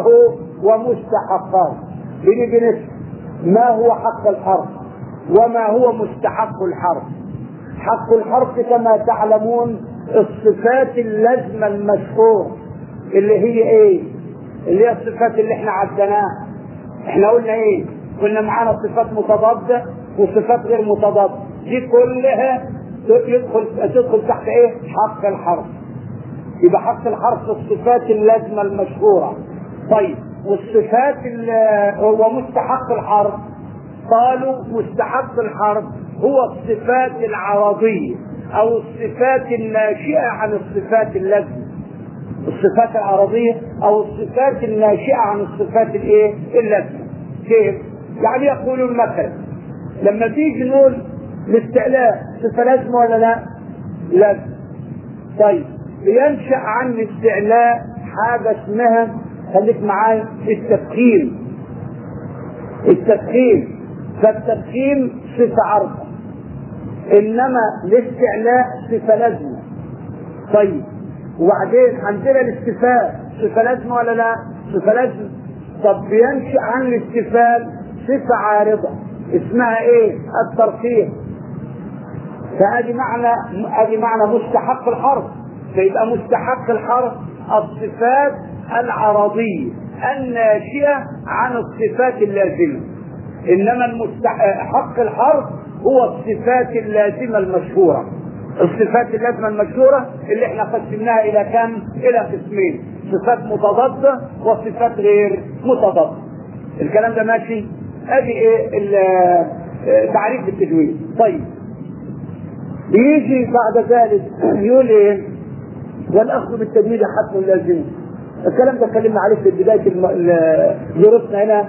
ومستحقه. بنسبة ما هو حق الحرف وما هو مستحق الحرف. حق الحرف كما تعلمون الصفات اللازمة المشهورة اللي هي ايه؟ اللي هي الصفات اللي احنا عدناها. احنا قلنا ايه؟ قلنا معانا صفات متضادة وصفات غير متضادة، دي كلها تدخل تحت ايه؟ حق الحرف. يبقى حق الحرف الصفات اللازمة المشهورة. طيب، والصفات ومستحق الحرف، قالوا مستحق الحرف هو الصفات العرضية او الصفات الناشئة عن الصفات اللازمة. الصفات العرضية او الصفات الناشئة عن الصفات الايه؟ اللازمة. كيف؟ يعني يقولون مثلا لما تيجي نقول الاستعلاء صفة لازمة ولا لا؟ لازمة. طيب، ينشأ عن الاستعلاء حاجة اسمها، خليك معايا، التفخيم. التفخيم، فالتفخيم صفة عرضة، انما الاستعلاء صفة لازمة. طيب، وبعدين عندنا الاستفال صفة لازمة ولا لا؟ صفة لازمة. طب بينشأ عن الاستفال صفة عارضة اسمها ايه؟ الترقيم. فادي معنى مستحق الحرف. فيبقى مستحق الحرف الصفات العرضية الناشئة عن الصفات اللازمة، انما حق الحرف هو الصفات اللازمة المشهورة. الصفات اللازمة المشهورة اللي احنا قسمناها الى كم؟ الى قسمين: صفات متضادة وصفات غير متضادة. الكلام ده ماشي؟ ادي ايه تعريف التجويد. طيب، يجي بعد ذلك يقول ايه؟ والاخذ بالتجويد حتم لازم. الكلام ده اتكلمنا عليه في بدايه دروسنا هنا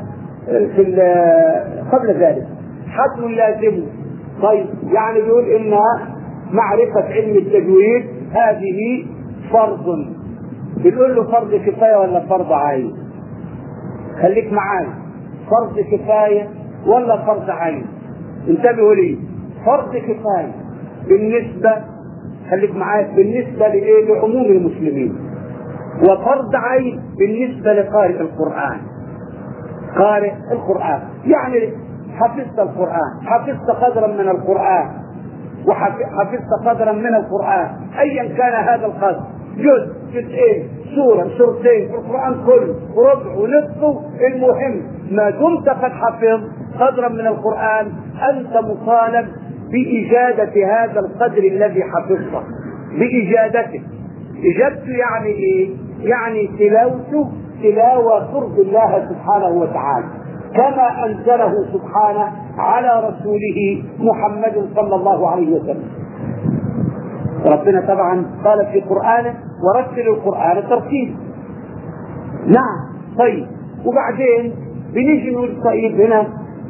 قبل ذلك. حتم لازم. طيب، يعني بيقول ان معرفه علم التجويد هذه فرض. بنقول له فرض كفايه ولا فرض عين؟ خليك معايا، فرض كفايه ولا فرض عين؟ انتبهوا لي. فرض كفايه بالنسبه، خليك معايا، بالنسبه لعموم المسلمين. وفرض عين بالنسبة لقارئ القرآن. قارئ القرآن يعني حفظت القرآن، حفظت قدرا من القرآن، وحفظت قدرا من القرآن أيا كان هذا القدر، جزء، جزئين، سورة، سورتين في القرآن كله، ربع ونصفه، المهم ما دمت قد حفظت قدرا من القرآن أنت مطالب بإجادة هذا القدر الذي حفظته، بإجادته. إجابته يعني إيه؟ يعني تلاوته تلاوة ترضي الله سبحانه وتعالى كما أنزله سبحانه على رسوله محمد صلى الله عليه وسلم. ربنا طبعا قال في قرآنه ورتل القرآن ترتيلا. نعم. طيب وبعدين بنيجي نقول طيب هنا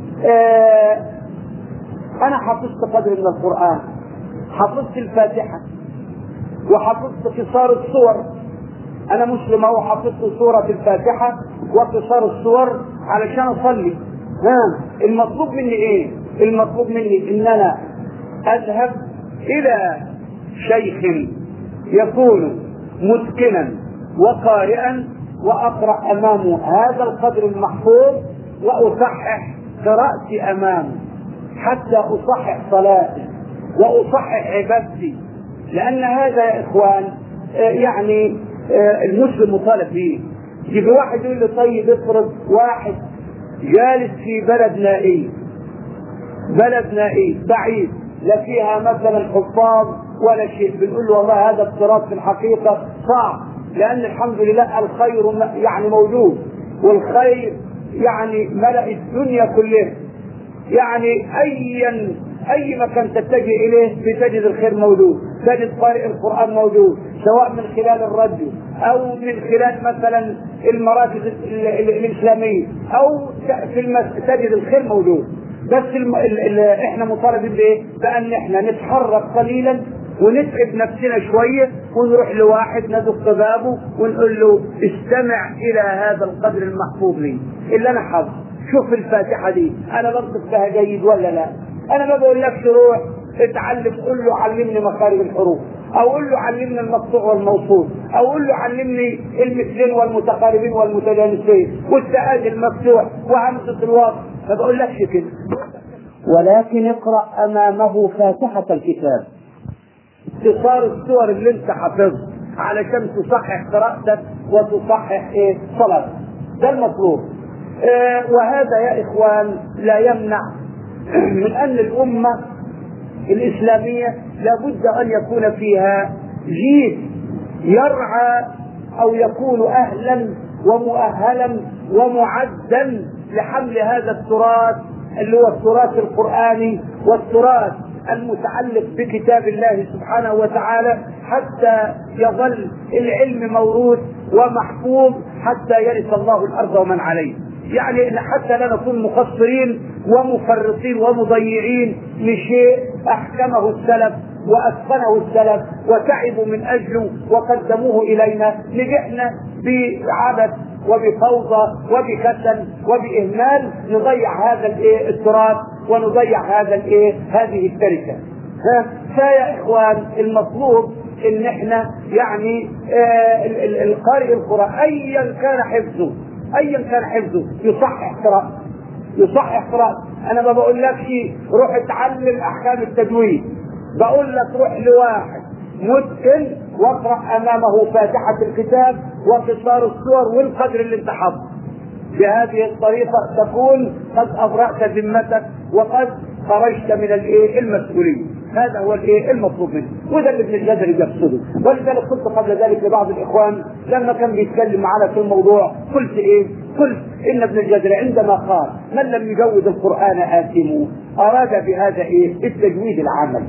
أنا حفظت قدر من القرآن، حفظت الفاتحة وحفظت قصار السور، أنا مسلم أهو حفظت سورة الفاتحة وقصار السور علشان أصلي. المطلوب مني إيه؟ المطلوب مني إن أنا أذهب إلى شيخ يكون متقنا وقارئا وأقرأ أمامه هذا القدر المحفوظ وأصحح قراءتي أمامه حتى أصحح صلاتي وأصحح عبادتي، لأن هذا يا إخوان يعني المسلم مطالب به. يجي واحد يقول له طيب افرض واحد جالس في بلد نائي، بلد نائي بعيد لا فيها مثلا حفاظ ولا شيء، بنقول له والله هذا افتراض في الحقيقة صعب، لأن الحمد لله الخير يعني موجود، والخير يعني ملأ الدنيا كلها، يعني أي مكان تتجه إليه بتجد الخير موجود، تجد قارئ القرآن موجود سواء من خلال الراديو أو من خلال مثلا المراكز الإسلامية أو تجد الخير موجود. بس احنا مطالبين بايه؟ بأن احنا نتحرك قليلا ونتعب نفسنا شوية ونروح لواحد ندق بابه ونقول له استمع إلى هذا القدر المحفوظ لي اللي أنا حافظه، شوف الفاتحة دي أنا بنطق بها جيد ولا لا. أنا ما بقول لكش روح اتعلم، قول له علمني مخارج الحروف، أو قول له علمني المقطوع والموصول، أو قول له علمني المثلين والمتقاربين والمتجانسين والتآج المفتوح وهمزة الوصل، ما بقول لكش كده، ولكن اقرأ أمامه فاتحة الكتاب قصار السور اللي انت حافظها علشان تصحح قراءتك وتصحح صلاتك. ده المطلوب. وهذا يا إخوان لا يمنع من أن الأمة الإسلامية لابد أن يكون فيها جيل يرعى أو يكون أهلا ومؤهلا ومعدا لحمل هذا التراث اللي هو التراث القرآني والتراث المتعلق بكتاب الله سبحانه وتعالى، حتى يظل العلم موروث ومحفوظ حتى يرث الله الأرض ومن عليه. يعني حتى لا نكون مقصرين ومفرطين ومضيعين لشيء أحكمه السلف وأتقنه السلف وتعبوا من أجله وقدموه إلينا، نجحنا بعبث وبفوضى وبكسل وبإهمال نضيع هذا التراث ونضيع هذه التركة. فيا إخوان المطلوب إن إحنا يعني القارئ القرآن أيا كان حفظه يصحح قراءته. أنا ما بقول لك روح اتعلم أحكام التجويد، بقول لك روح لواحد متقن واقرأ أمامه فاتحة الكتاب وقصار السور والقدر اللي انت حافظه. بهذه الطريقة تكون قد أبرأت ذمتك وقد خرجت من المسؤولية. هذا هو المطلوب منه، وده اللي ابن الجزري يقصده. ولذلك قلت قبل ذلك لبعض الإخوان لما كان بيتكلم معنا في الموضوع قلت إن ابن الجزري عندما قال من لم يجود القرآن آثم أراد بهذا التجويد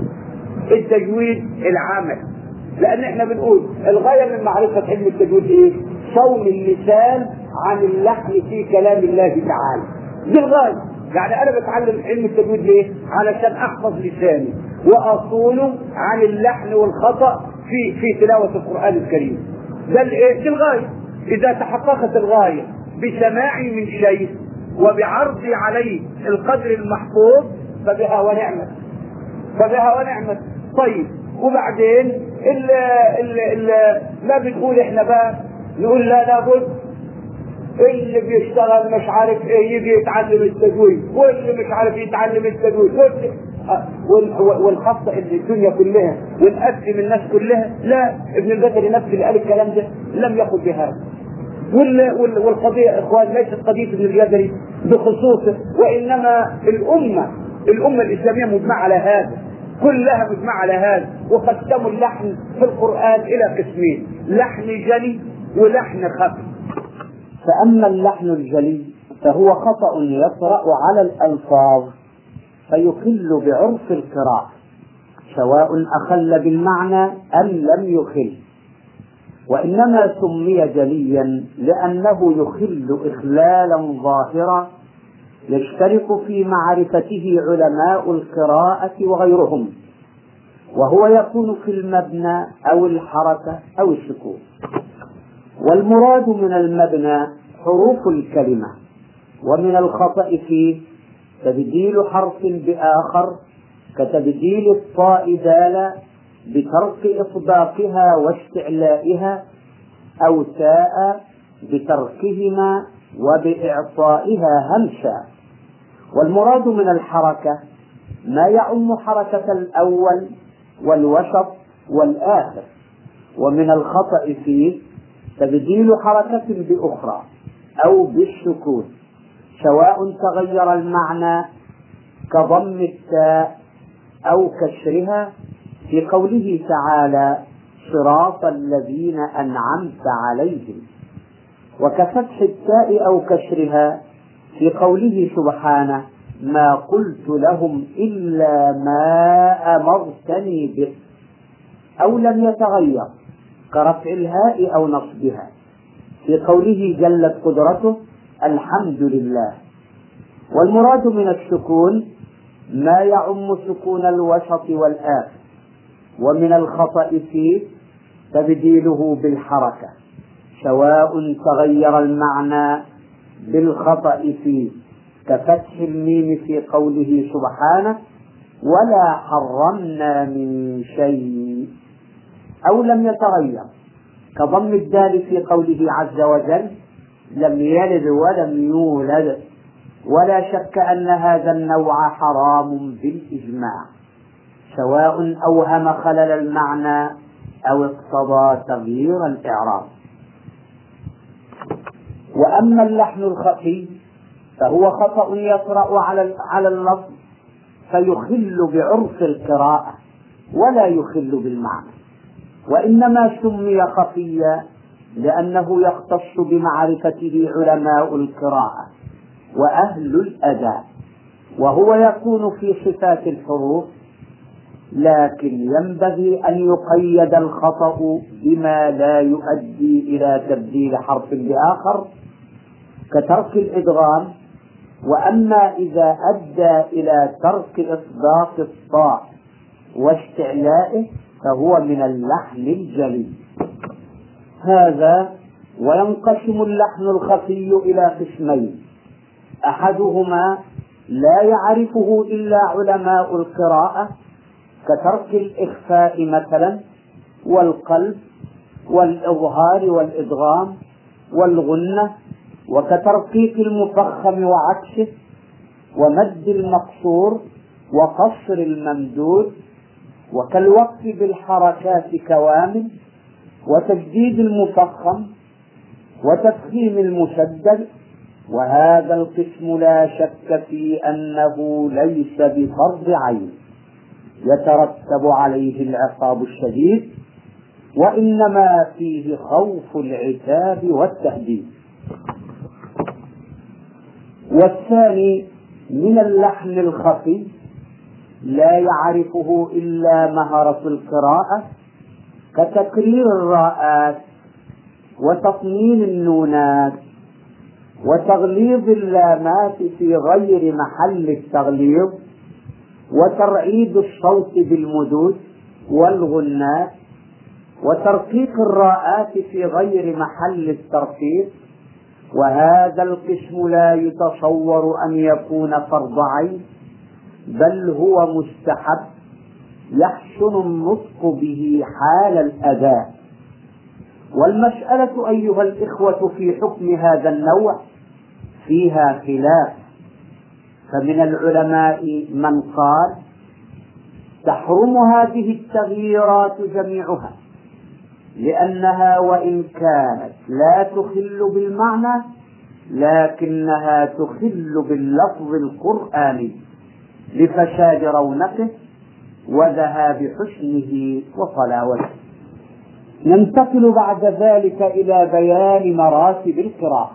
العمل. لأن احنا بنقول الغاية من معرفة علم التجويد صون اللسان عن اللحن في كلام الله تعالى. دي الغاية. يعني أنا بتعلم علم التجويد ليه؟ علشان أحفظ لساني وأصونه عن اللحن والخطأ في تلاوة القرآن الكريم. دي الغاية. إذا تحققت الغاية بسماعي من شيء وبعرضي عليه القدر المحفوظ فبها ونعمت. طيب وبعدين ما بنقول احنا بقى نقول لا لابد اللي بيشتغل مش عارف ايه يجي يتعلم التجويد، واللي مش عارف يتعلم التجويد، والخاصة ان الدنيا كلها ونقسم الناس كلها. لا، ابن الجزري نفسه اللي قال الكلام ده لم يقل بهذا. والقضية يا اخوان ليست قضية ابن الجزري بخصوصه، وانما الامة الاسلامية مجمعة على هذا، كلها مجمعة على هذا. وقسموا اللحن في القرآن الى قسمين: لحن جلي ولحن خفي. فأما اللحن الجلي فهو خطأ يطرأ على الألفاظ فيخل بعرف القراءة، سواء أخل بالمعنى أم لم يخل، وإنما سمي جليا لأنه يخل إخلالا ظاهرا يشترك في معرفته علماء القراءة وغيرهم، وهو يكون في المبنى أو الحركة أو السكون. والمراد من المبنى حروف الكلمة، ومن الخطأ فيه تبديل حرف بآخر كتبديل الطاء دالا بترك إطباقها واستعلائها، أو تاء بتركهما وبإعطائها همسا. والمراد من الحركة ما يعم حركة الأول والوسط والآخر. ومن الخطأ فيه تبديل حركة بأخرى أو بالسكون، سواء تغير المعنى كضم التاء أو كسرها في قوله تعالى: صراط الذين أنعمت عليهم، وكفتح التاء أو كسرها في قوله سبحانه: ما قلت لهم إلا ما أمرتني به، أو لم يتغير كرفع الهاء أو نصبها في قوله جلت قدرته: الحمد لله. والمراد من السكون ما يعم سكون الوسط والآخر. ومن الخطأ فيه تبديله بالحركة، سواء تغير المعنى بالخطأ فيه كفتح الميم في قوله سبحانه: ولا حرمنا من شيء، أو لم يتغير كضم الدال في قوله عز وجل: لم يلد ولم يولد. ولا شك أن هذا النوع حرام بالإجماع، سواء أوهم خلل المعنى أو اقتضى تغيير الإعراب. وأما اللحن الخفي فهو خطأ يطرأ على اللفظ فيخل بعرف القراءة ولا يخل بالمعنى، وإنما سمي خفيا لأنه يختص بمعرفته علماء القراءة وأهل الأداء، وهو يكون في صفات الحروف، لكن ينبغي أن يقيد الخطأ بما لا يؤدي إلى تبديل حرف بآخر كترك الإدغام. وأما إذا أدى إلى ترك إطباق الطاء واستعلائه فهو من اللحن الجلي. هذا وينقسم اللحن الخفي إلى قسمين: أحدهما لا يعرفه إلا علماء القراءة كترك الإخفاء مثلا، والقلب، والإظهار والإدغام، والغنة، وكترقيق المفخم وعكسه، ومد المقصور وقصر الممدود، وكالوقف بالحركات كوامل، وتجديد المفخم، وتفخيم المشدد. وهذا القسم لا شك في أنه ليس بفرض عين يترتب عليه العقاب الشديد، وإنما فيه خوف العتاب والتهديد. والثاني من اللحن الخفي لا يعرفه إلا مهرة القراءة كتكرير الراءات وتطمين النونات وتغليظ اللامات في غير محل التغليظ وترعيد الصوت بالمدود والغنات وترقيق الراءات في غير محل الترقيق. وهذا القسم لا يتصور أن يكون فرض عين، بل هو مستحب يحسن النطق به حال الأداء. والمسألة أيها الإخوة في حكم هذا النوع فيها خلاف، فمن العلماء من قال تحرم هذه التغييرات جميعها، لأنها وإن كانت لا تخل بالمعنى لكنها تخل باللفظ القرآني لفساد رونقه وذهاب حسنه وطلاوته. ننتقل بعد ذلك إلى بيان مراتب القراءة.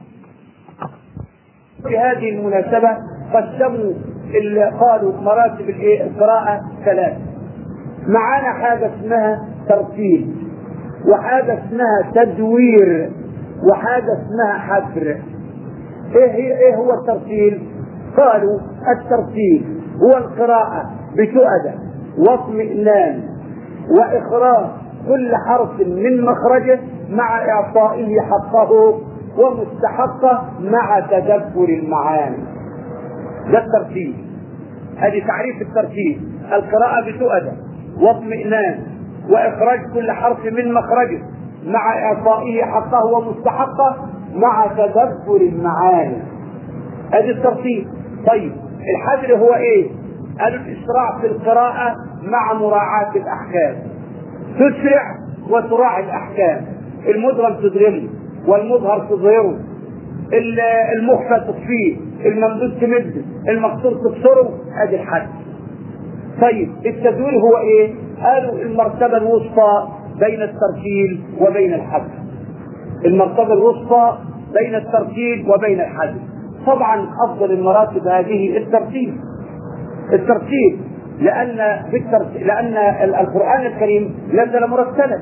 في هذه المناسبة قسموا قالوا مراتب القراءة ثلاث. معانا حاجة اسمها ترتيل، وحاجة اسمها تدوير، وحاجة اسمها حفر. ايه هو الترتيل؟ قالوا الترتيل هو القراءة بتؤدى واطمئنان وإخراج كل حرف من مخرجه مع إعطائه حقه ومستحقه مع تدبر المعاني. ده الترتيل، هذه تعريف الترتيل: القراءة بتؤدى واطمئنان وإخراج كل حرف من مخرجه مع إعطائه حقه ومستحقه مع تدبر المعاني. هذا الترتيب. طيب الحذر هو ايه؟ قالوا الإسراع في القراءة مع مراعاة الأحكام. تسرع وتراعي الأحكام، المدغم تدغمه والمظهر تظهره، المخفى تخفيه، الممدود تمده، المقصور تكسره. هذه الحد. طيب التدوير هو ايه؟ قالوا المرتبة الوسطى بين الترتيل وبين الحد. المرتبة الوسطى بين الترتيل وبين الحد. طبعا افضل المراتب هذه الترتيل لان القرآن الكريم نزل مرتلا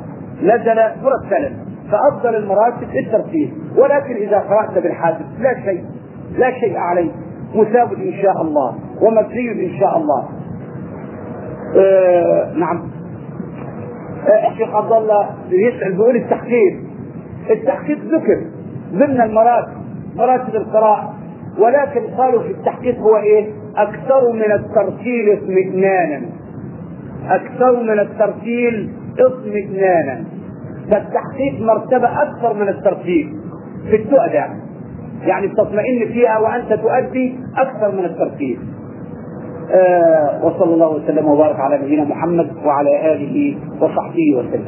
فافضل المراتب الترتيل. ولكن اذا قرأت بالحد لا شيء عليه، مثاب ان شاء الله ومبني ان شاء الله. نعم. الشيخ عبد الله يسأل بيقول التحقيق ذكر ضمن مراتب القراءة، ولكن قالوا في التحقيق هو ايه؟ اكثر من الترتيل اطمئنانا. فالتحقيق مرتبة اكثر من الترتيل في التؤدى، يعني تطمئن فيها وانت تؤدي اكثر من الترتيل. وصلى الله وسلم وبارك على نبينا محمد وعلى آله وصحبه وسلم.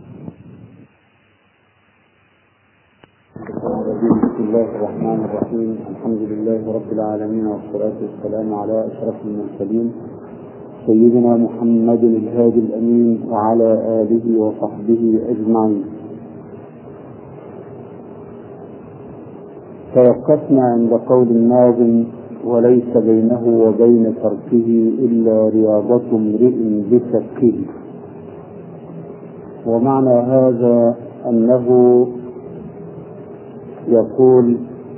بسم الله الرحمن الرحيم. الحمد لله رب العالمين، والصلاة والسلام على أشرف المرسلين سيدنا محمد الهادي الأمين وعلى آله وصحبه أجمعين. توقفنا عند قول الناظم: وليس بينه وبين تركه إلا رياضة امرئ بسكه. ومعنى هذا أنه يقول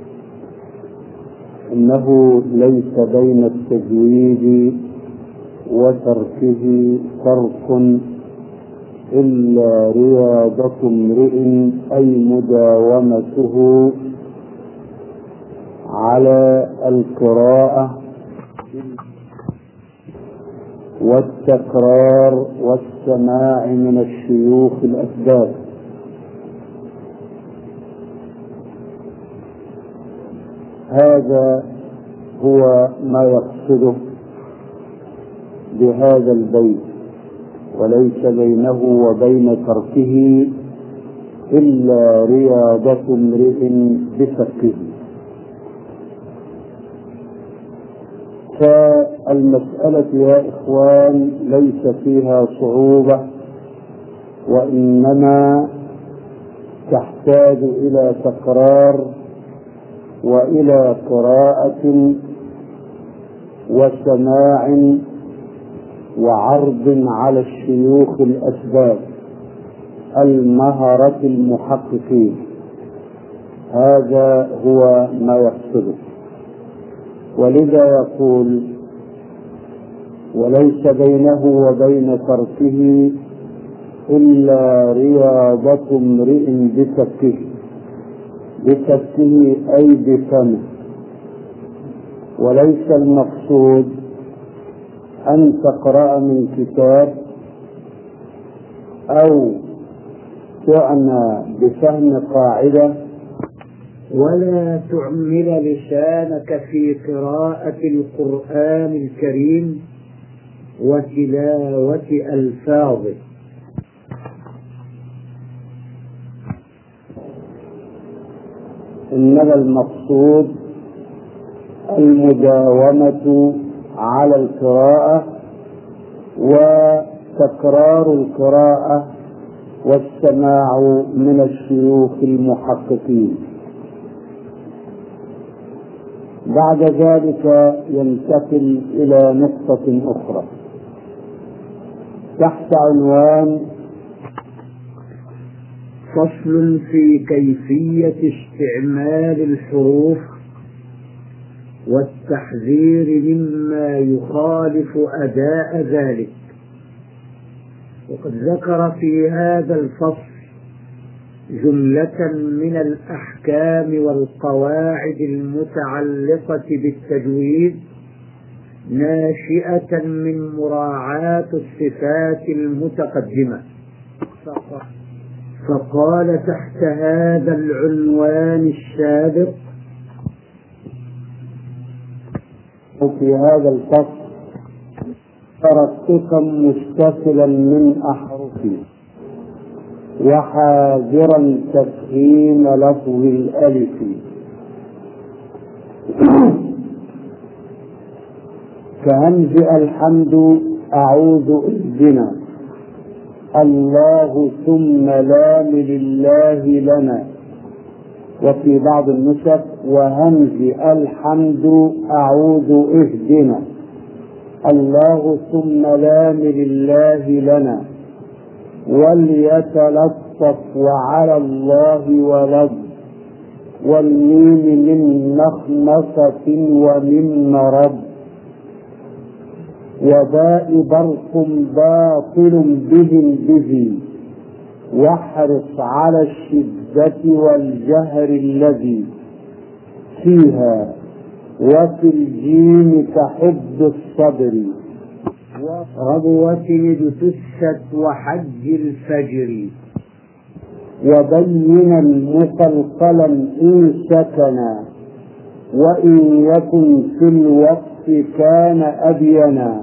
إنه ليس بين التجويد وتركه فرق إلا رياضة امرئ، أي مداومته على القراءة والتكرار والسماع من الشيوخ الأسباب. هذا هو ما يقصده بهذا البيت: وليس بينه وبين تركه إلا رياضة امرئ بسكه. فالمسألة يا إخوان ليس فيها صعوبة، وإنما تحتاج إلى تكرار وإلى قراءة وسماع وعرض على الشيوخ الأسباب المهرة المحققين. هذا هو ما يقصده. ولذا يقول: وليس بينه وبين تركه إلا رياضة امرئ بسكه. بسكه أي بفمه. وليس المقصود أن تقرأ من كتاب أو تعنى بفهم قاعدة: ولا تعمل لسانك في قراءة القرآن الكريم وتلاوة ألفاظه. إنما المقصود المداومة على القراءة وتكرار القراءة والسماع من الشيوخ المحققين. بعد ذلك ينتقل إلى نقطة أخرى تحت عنوان: فصل في كيفية استعمال الحروف والتحذير مما يخالف أداء ذلك. وقد ذكر في هذا الفصل جملة من الأحكام والقواعد المتعلقة بالتجويد ناشئة من مراعاة الصفات المتقدمة. فقال تحت هذا العنوان السابق: في هذا الفصل ترققا متصلا من أحرفه وحاذرا تفخيم لفظ الألف. كهمز الحمد أعوذ اهدنا، الله ثم لام لله لنا. وفي بعض النسخ وهمز الحمد أعوذ اهدنا، الله ثم لام لله لنا. وليتلطف وعلى الله ولد، والميم من مخمصة ومن مرض. وباء برق باطل به، واحرص على الشدة والجهر الذي فيها. وفي الجيم كحب الصدر، ربوة اجتثت وحج الفجر. وبينا مقلقلا إن سكنا، وإن يكن في الوقت كان أبينا.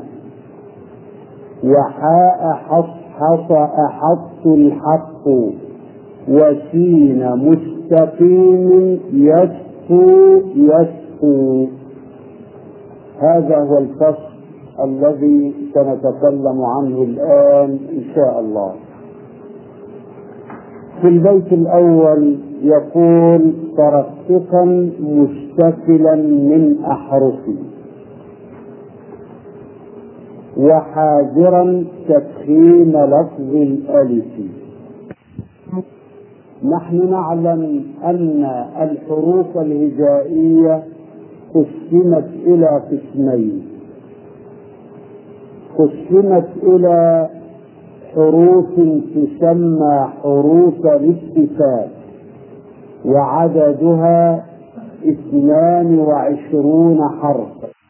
وحاء حصحص أحط الحق، وسين مستقيم يسقو. هذا هو الفصل الذي سنتكلم عنه الآن إن شاء الله. في البيت الأول يقول: ترققا مشتكلا من أحرفه وحاذرا تفخيم لفظ الألف. نحن نعلم أن الحروف الهجائية قسمت إلى قسمين: قسمت إلى حروف تسمى حروف الاستفهام، وعددها 22 حرفا.